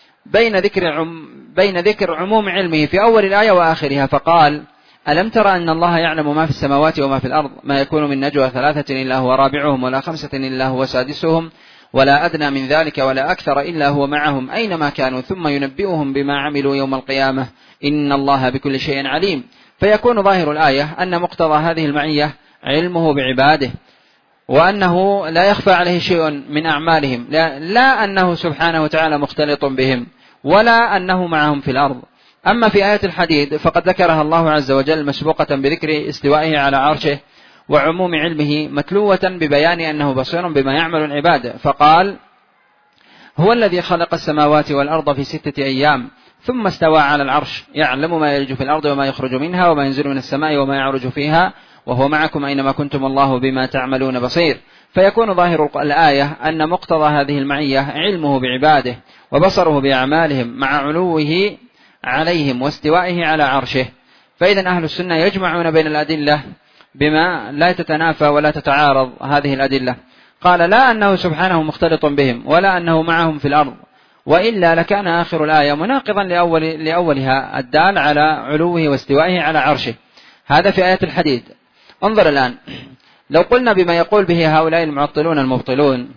بين ذكر عموم علمه في أول الآية وآخرها، فقال: ألم ترى أن الله يعلم ما في السماوات وما في الأرض، ما يكون من نجوى 3 إلا هو رابعهم ولا 5 إلا هو سادسهم ولا أدنى من ذلك ولا أكثر إلا هو معهم أينما كانوا ثم ينبئهم بما عملوا يوم القيامة إن الله بكل شيء عليم. فيكون ظاهر الآية أن مقتضى هذه المعية علمه بعباده، وأنه لا يخفى عليه شيء من أعمالهم، لا أنه سبحانه وتعالى مختلط بهم ولا أنه معهم في الأرض. أما في آية الحديد فقد ذكرها الله عز وجل مسبوقة بذكر استوائه على عرشه وعموم علمه، متلوة ببيان أنه بصير بما يعمل العباد، فقال: هو الذي خلق السماوات والأرض في 6 أيام ثم استوى على العرش يعلم ما يلج في الأرض وما يخرج منها وما ينزل من السماء وما يعرج فيها وهو معكم أينما كنتم الله بما تعملون بصير. فيكون ظاهر الآية أن مقتضى هذه المعية علمه بعباده وبصره بأعمالهم مع علوه عليهم واستوائه على عرشه. فإذا أهل السنة يجمعون بين الأدلة بما لا تتنافى ولا تتعارض هذه الأدلة. قال: لا أنه سبحانه مختلط بهم ولا أنه معهم في الأرض، وإلا لكان آخر الآية مناقضا لأولها الدال على علوه واستوائه على عرشه. هذا في آية الحديد. انظر الآن، لو قلنا بما يقول به هؤلاء المعطلون المبطلون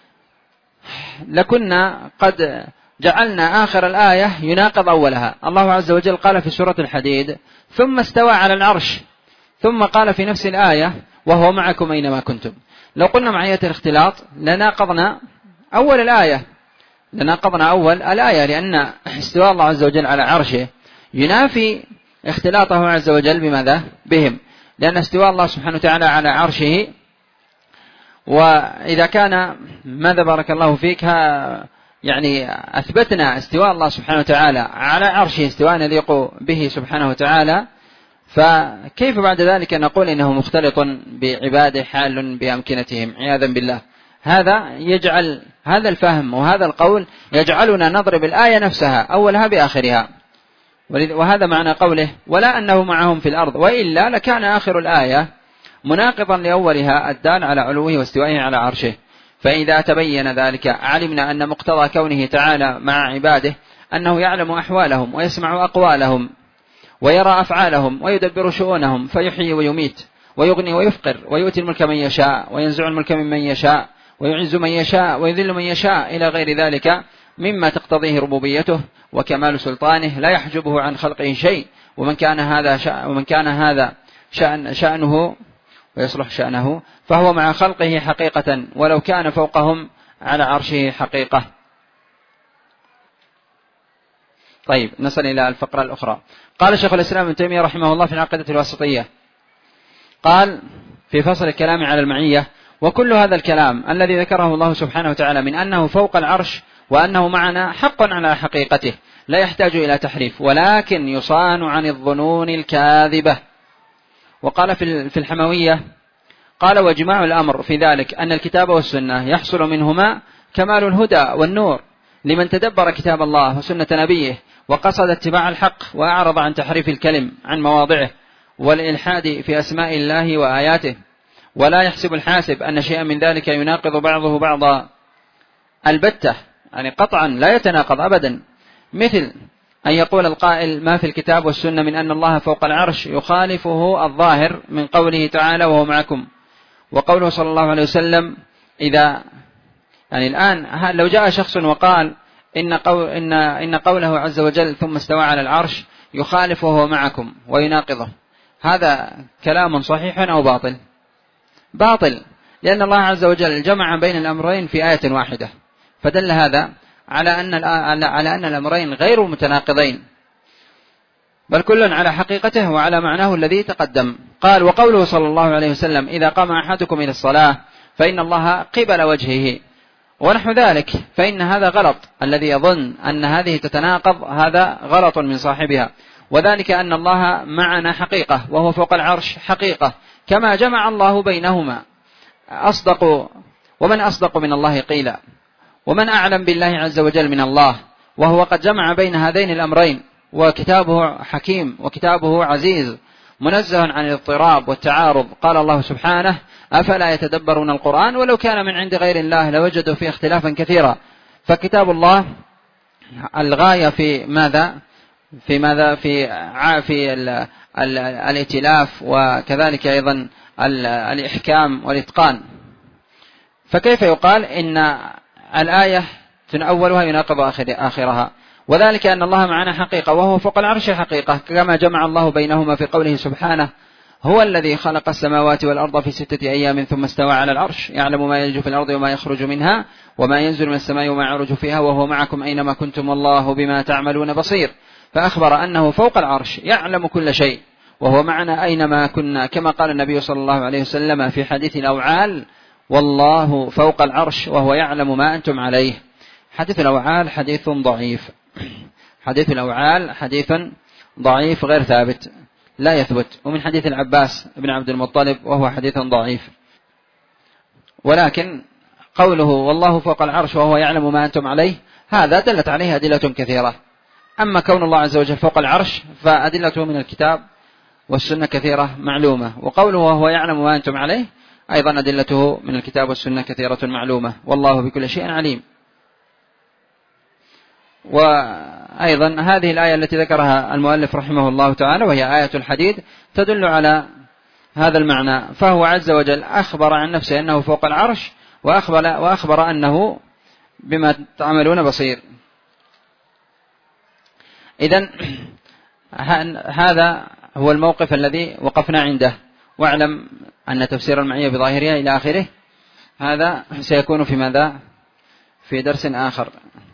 لكنا قد جعلنا آخر الآية يناقض أولها. الله عز وجل قال في سورة الحديد: ثم استوى على العرش، ثم قال في نفس الآية: وهو معكم أينما كنتم. لو قلنا معية الاختلاط لناقضنا أول الآية، لأن استواء الله عز وجل على عرشه ينافي اختلاطه عز وجل بماذا؟ بهم، لأن استواء الله سبحانه وتعالى على عرشه، وإذا كان ماذا بارك الله فيك يعني أثبتنا استواء الله سبحانه وتعالى على عرشه استواء يليق به سبحانه وتعالى، فكيف بعد ذلك نقول إنه مختلط بعباده حال بأمكنتهم عياذا بالله؟ هذا الفهم وهذا القول يجعلنا نضرب الآية نفسها أولها بآخرها، وهذا معنى قوله: ولا أنه معهم في الأرض، وإلا لكان آخر الآية مناقضا لأولها الدال على علوه واستوائه على عرشه. فإذا تبين ذلك علمنا أن مقتضى كونه تعالى مع عباده أنه يعلم أحوالهم ويسمع أقوالهم ويرى أفعالهم ويدبر شؤونهم، فيحيي ويميت ويغني ويفقر ويؤتي الملك من يشاء وينزع الملك ممن يشاء ويعز من يشاء ويذل من يشاء إلى غير ذلك مما تقتضيه ربوبيته وكمال سلطانه، لا يحجبه عن خلقه شيء. ومن كان هذا شأنه ويصلح شأنه فهو مع خلقه حقيقة، ولو كان فوقهم على عرشه حقيقة. طيب، نصل إلى الفقرة الأخرى. قال شيخ الإسلام ابن تيمية رحمه الله في العقيدة الواسطية، قال في فصل الكلام على المعية: وكل هذا الكلام الذي ذكره الله سبحانه وتعالى من أنه فوق العرش وأنه معنا حق على حقيقته، لا يحتاج إلى تحريف، ولكن يصان عن الظنون الكاذبة. وقال في الحموية: قال: وجماع الأمر في ذلك أن الكتاب والسنة يحصل منهما كمال الهدى والنور لمن تدبر كتاب الله وسنة نبيه وقصد اتباع الحق وأعرض عن تحريف الكلم عن مواضعه والإلحاد في أسماء الله وآياته. ولا يحسب الحاسب أن شيئا من ذلك يناقض بعضه بعضا البتة، يعني قطعا لا يتناقض أبدا، مثل أن يقول القائل: ما في الكتاب والسنة من أن الله فوق العرش يخالفه الظاهر من قوله تعالى: وهو معكم، وقوله صلى الله عليه وسلم: إذا يعني الآن لو جاء شخص وقال إن قوله عز وجل ثم استوى على العرش يخالف وهو معكم ويناقضه، هذا كلام صحيح أو باطل؟ باطل، لأن الله عز وجل جمع بين الأمرين في آية واحدة، فدل هذا على أن الأمرين غير متناقضين، بل كل على حقيقته وعلى معناه الذي تقدم. قال: وقوله صلى الله عليه وسلم: إذا قام أحدكم إلى الصلاة فإن الله قبل وجهه، ونحو ذلك، فإن هذا غلط. الذي يظن أن هذه تتناقض هذا غلط من صاحبها، وذلك أن الله معنا حقيقة وهو فوق العرش حقيقة، كما جمع الله بينهما. ومن أصدق من الله قيلا، ومن أعلم بالله عز وجل من الله، وهو قد جمع بين هذين الأمرين، وكتابه حكيم وكتابه عزيز منزه عن الاضطراب والتعارض. قال الله سبحانه: أفلا يتدبرون القرآن ولو كان من عند غير الله لوجدوا فيه اختلافا كثيرا. فكتاب الله الغاية في ماذا؟ في الائتلاف، وكذلك أيضا الإحكام والإتقان. فكيف يقال إن الآية أولها يناقض آخرها؟ وذلك أن الله معنا حقيقة وهو فوق العرش حقيقة، كما جمع الله بينهما في قوله سبحانه: هو الذي خلق السماوات والأرض في 6 أيام ثم استوى على العرش يعلم ما يلج في الأرض وما يخرج منها وما ينزل من السماء وما يعرج فيها وهو معكم أينما كنتم والله بما تعملون بصير. فأخبر أنه فوق العرش يعلم كل شيء وهو معنا أينما كنا، كما قال النبي صلى الله عليه وسلم في حديث الأوعال: والله فوق العرش وهو يعلم ما أنتم عليه. حديث الأوعال حديث ضعيف، حديث الأوعال حديث ضعيف غير ثابت لا يثبت، ومن حديث العباس بن عبد المطلب وهو حديث ضعيف. ولكن قوله والله فوق العرش وهو يعلم ما أنتم عليه هذا دلت عليه أدلة كثيرة. أما كون الله عز وجل فوق العرش فأدلته من الكتاب والسنة كثيرة معلومة، وقوله وهو يعلم ما أنتم عليه أيضا أدلته من الكتاب والسنة كثيرة معلومة، والله بكل شيء عليم. وأيضا هذه الآية التي ذكرها المؤلف رحمه الله تعالى وهي آية الحديد تدل على هذا المعنى، فهو عز وجل أخبر عن نفسه أنه فوق العرش وأخبر أنه بما تعملون بصير. إذن هذا هو الموقف الذي وقفنا عنده، واعلم أن تفسير المعية بظاهرها إلى آخره هذا سيكون في ماذا؟ في درس آخر.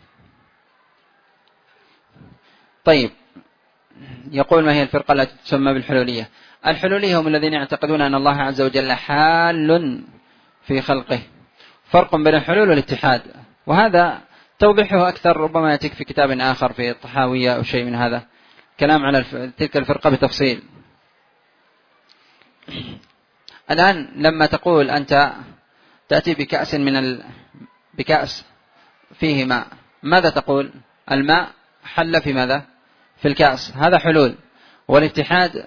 طيب، يقول: ما هي الفرقة التي تسمى بالحلولية؟ الحلولية هم الذين يعتقدون أن الله عز وجل حال في خلقه. فرق بين الحلول والاتحاد، وهذا توضيحه أكثر ربما يأتيك في كتاب آخر في الطحاوية أو شيء من هذا، كلام على تلك الفرقة بتفصيل. الآن لما تقول أنت تأتي بكأس بكأس فيه ماء، ماذا تقول؟ الماء حل في ماذا؟ في الكأس، هذا حلول. والاتحاد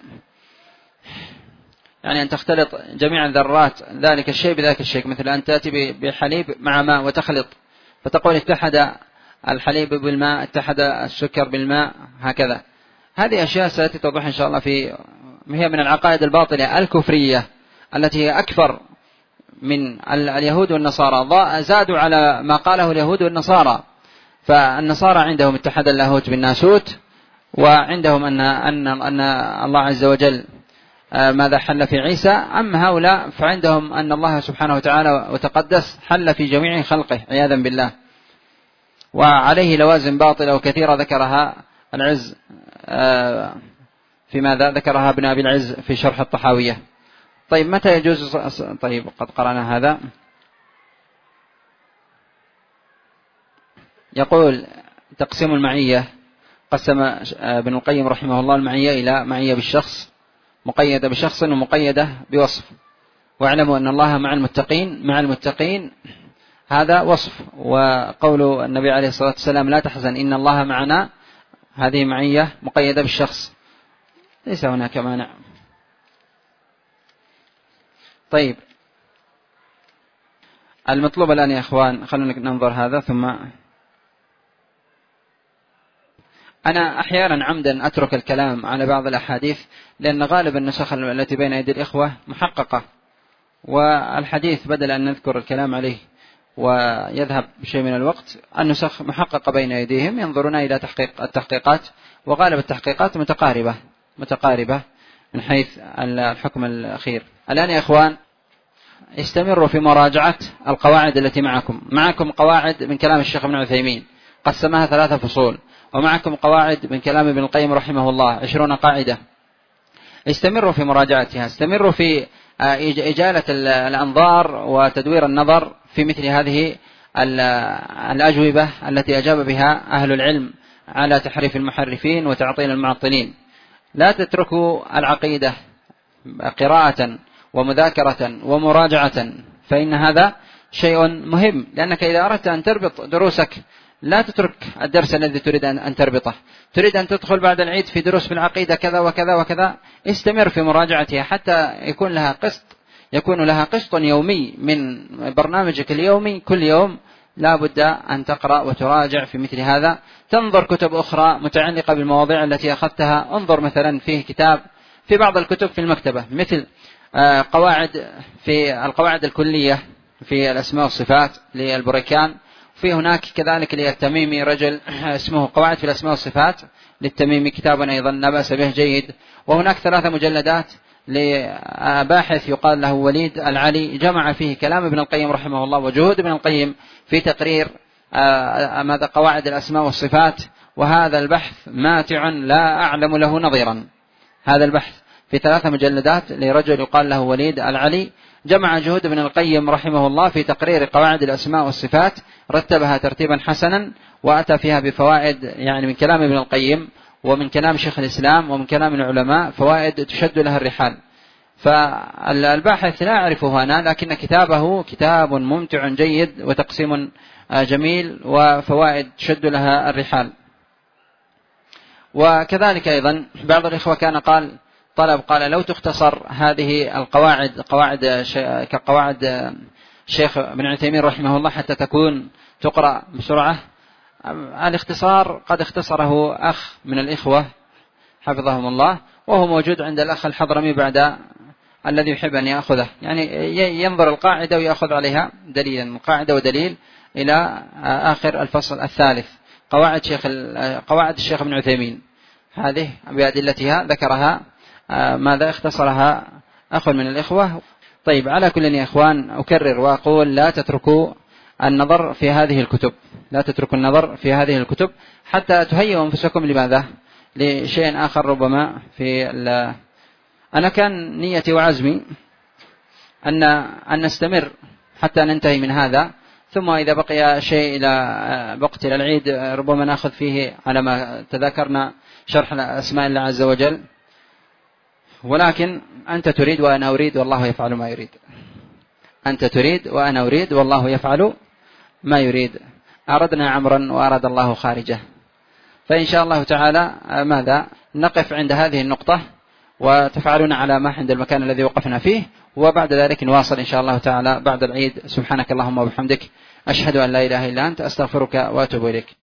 يعني أن تختلط جميع الذرات ذلك الشيء بذلك الشيء، مثل أن تأتي بحليب مع ماء وتخلط، فتقول اتحد الحليب بالماء، اتحد السكر بالماء، هكذا. هذه أشياء سيأتي توضح إن شاء الله هي من العقائد الباطلة الكفرية التي هي أكثر من اليهود والنصارى، زادوا على ما قاله اليهود والنصارى. فالنصارى عندهم اتحاد اللاهوت بالناسوت، وعندهم أن الله عز وجل ماذا حل في عيسى. أما هؤلاء فعندهم أن الله سبحانه وتعالى وتقدس حل في جميع خلقه عياذا بالله، وعليه لوازم باطلة وكثيرة ذكرها العز في ماذا ذكرها ابن أبي العز في شرح الطحاوية. طيب، متى يجوز؟ طيب، قد قرأنا هذا. يقول: تقسيم المعية، قسم ابن القيم رحمه الله المعية إلى معية بالشخص، مقيدة بشخص ومقيدة بوصف. واعلموا أن الله مع المتقين، مع المتقين هذا وصف، وقول النبي عليه الصلاة والسلام لا تحزن إن الله معنا هذه معية مقيدة بالشخص، ليس هناك مانع. طيب، المطلوب الآن يا أخوان خلونا ننظر هذا. ثم أنا أحيانا عمدا أترك الكلام على بعض الأحاديث، لأن غالب النسخ التي بين يدي الإخوة محققة، والحديث بدل أن نذكر الكلام عليه ويذهب شيء من الوقت، النسخ محققة بين أيديهم، ينظرون إلى التحقيقات، وغالب التحقيقات متقاربة من حيث الحكم الأخير. الآن يا إخوان استمروا في مراجعة القواعد التي معكم قواعد من كلام الشيخ ابن عثيمين قسمها 3 فصول، ومعكم قواعد من كلام ابن القيم رحمه الله 20 قاعدة. استمروا في مراجعتها، استمروا في إجالة الأنظار وتدوير النظر في مثل هذه الأجوبة التي أجاب بها أهل العلم على تحريف المحرفين وتعطيل المعطلين. لا تتركوا العقيدة قراءة ومذاكرة ومراجعة، فإن هذا شيء مهم، لأنك إذا أردت أن تربط دروسك لا تترك الدرس الذي تريد أن تربطه. تريد أن تدخل بعد العيد في دروس في العقيدة كذا وكذا وكذا، استمر في مراجعتها حتى يكون لها قسط يومي من برنامجك اليومي. كل يوم لا بد أن تقرأ وتراجع في مثل هذا. تنظر كتب أخرى متعلقة بالمواضيع التي أخذتها. انظر مثلا فيه كتاب في بعض الكتب في المكتبة مثل القواعد الكلية في الأسماء والصفات للبريكان، في هناك كذلك للتميمي رجل اسمه قواعد في الأسماء والصفات للتميمي، كتاب أيضا لا بأس به جيد. وهناك 3 مجلدات لباحث يقال له وليد العلي، جمع فيه كلام ابن القيم رحمه الله وجهود ابن القيم في تقرير ماذا قواعد الأسماء والصفات. وهذا البحث ماتع لا أعلم له نظيرا. هذا البحث في 3 مجلدات لرجل يقال له وليد العلي، جمع جهود ابن القيم رحمه الله في تقرير قواعد الأسماء والصفات، رتبها ترتيبا حسنا وأتى فيها بفوائد يعني من كلام ابن القيم ومن كلام شيخ الإسلام ومن كلام العلماء، فوائد تشد لها الرحال. فالباحث لا أعرفه أنا، لكن كتابه كتاب ممتع جيد وتقسيم جميل وفوائد تشد لها الرحال. وكذلك أيضا بعض الإخوة كان قال لو تختصر هذه القواعد كقواعد الشيخ ابن عثيمين رحمه الله حتى تكون تقرأ بسرعة. الاختصار قد اختصره أخ من الإخوة حفظهم الله، وهو موجود عند الأخ الحضرمي بعد الذي يحب أن يأخذه، يعني ينظر القاعدة ويأخذ عليها دليلا، قاعدة ودليل إلى آخر الفصل الثالث. قواعد الشيخ ابن عثيمين هذه بأدلتها ذكرها ماذا اختصرها أخ من الإخوة. طيب على كل يا إخوان أكرر وأقول لا تتركوا النظر في هذه الكتب، لا تتركوا النظر في هذه الكتب حتى تهيئوا أنفسكم لماذا؟ لشيء آخر ربما أنا كان نيتي وعزمي أن نستمر حتى ننتهي من هذا، ثم إذا بقي شيء إلى وقت العيد ربما نأخذ فيه على ما تذكرنا شرح أسماء الله عز وجل. ولكن أنت تريد وأنا أريد والله يفعل ما يريد. أنت تريد وأنا أريد والله يفعل ما يريد. أردنا عمرا وأراد الله خارجه. فإن شاء الله تعالى ماذا نقف عند هذه النقطة وتفعلون على ما عند المكان الذي وقفنا فيه، وبعد ذلك نواصل إن شاء الله تعالى بعد العيد. سبحانك اللهم وبحمدك، أشهد أن لا إله إلا أنت، أستغفرك وأتوب إليك.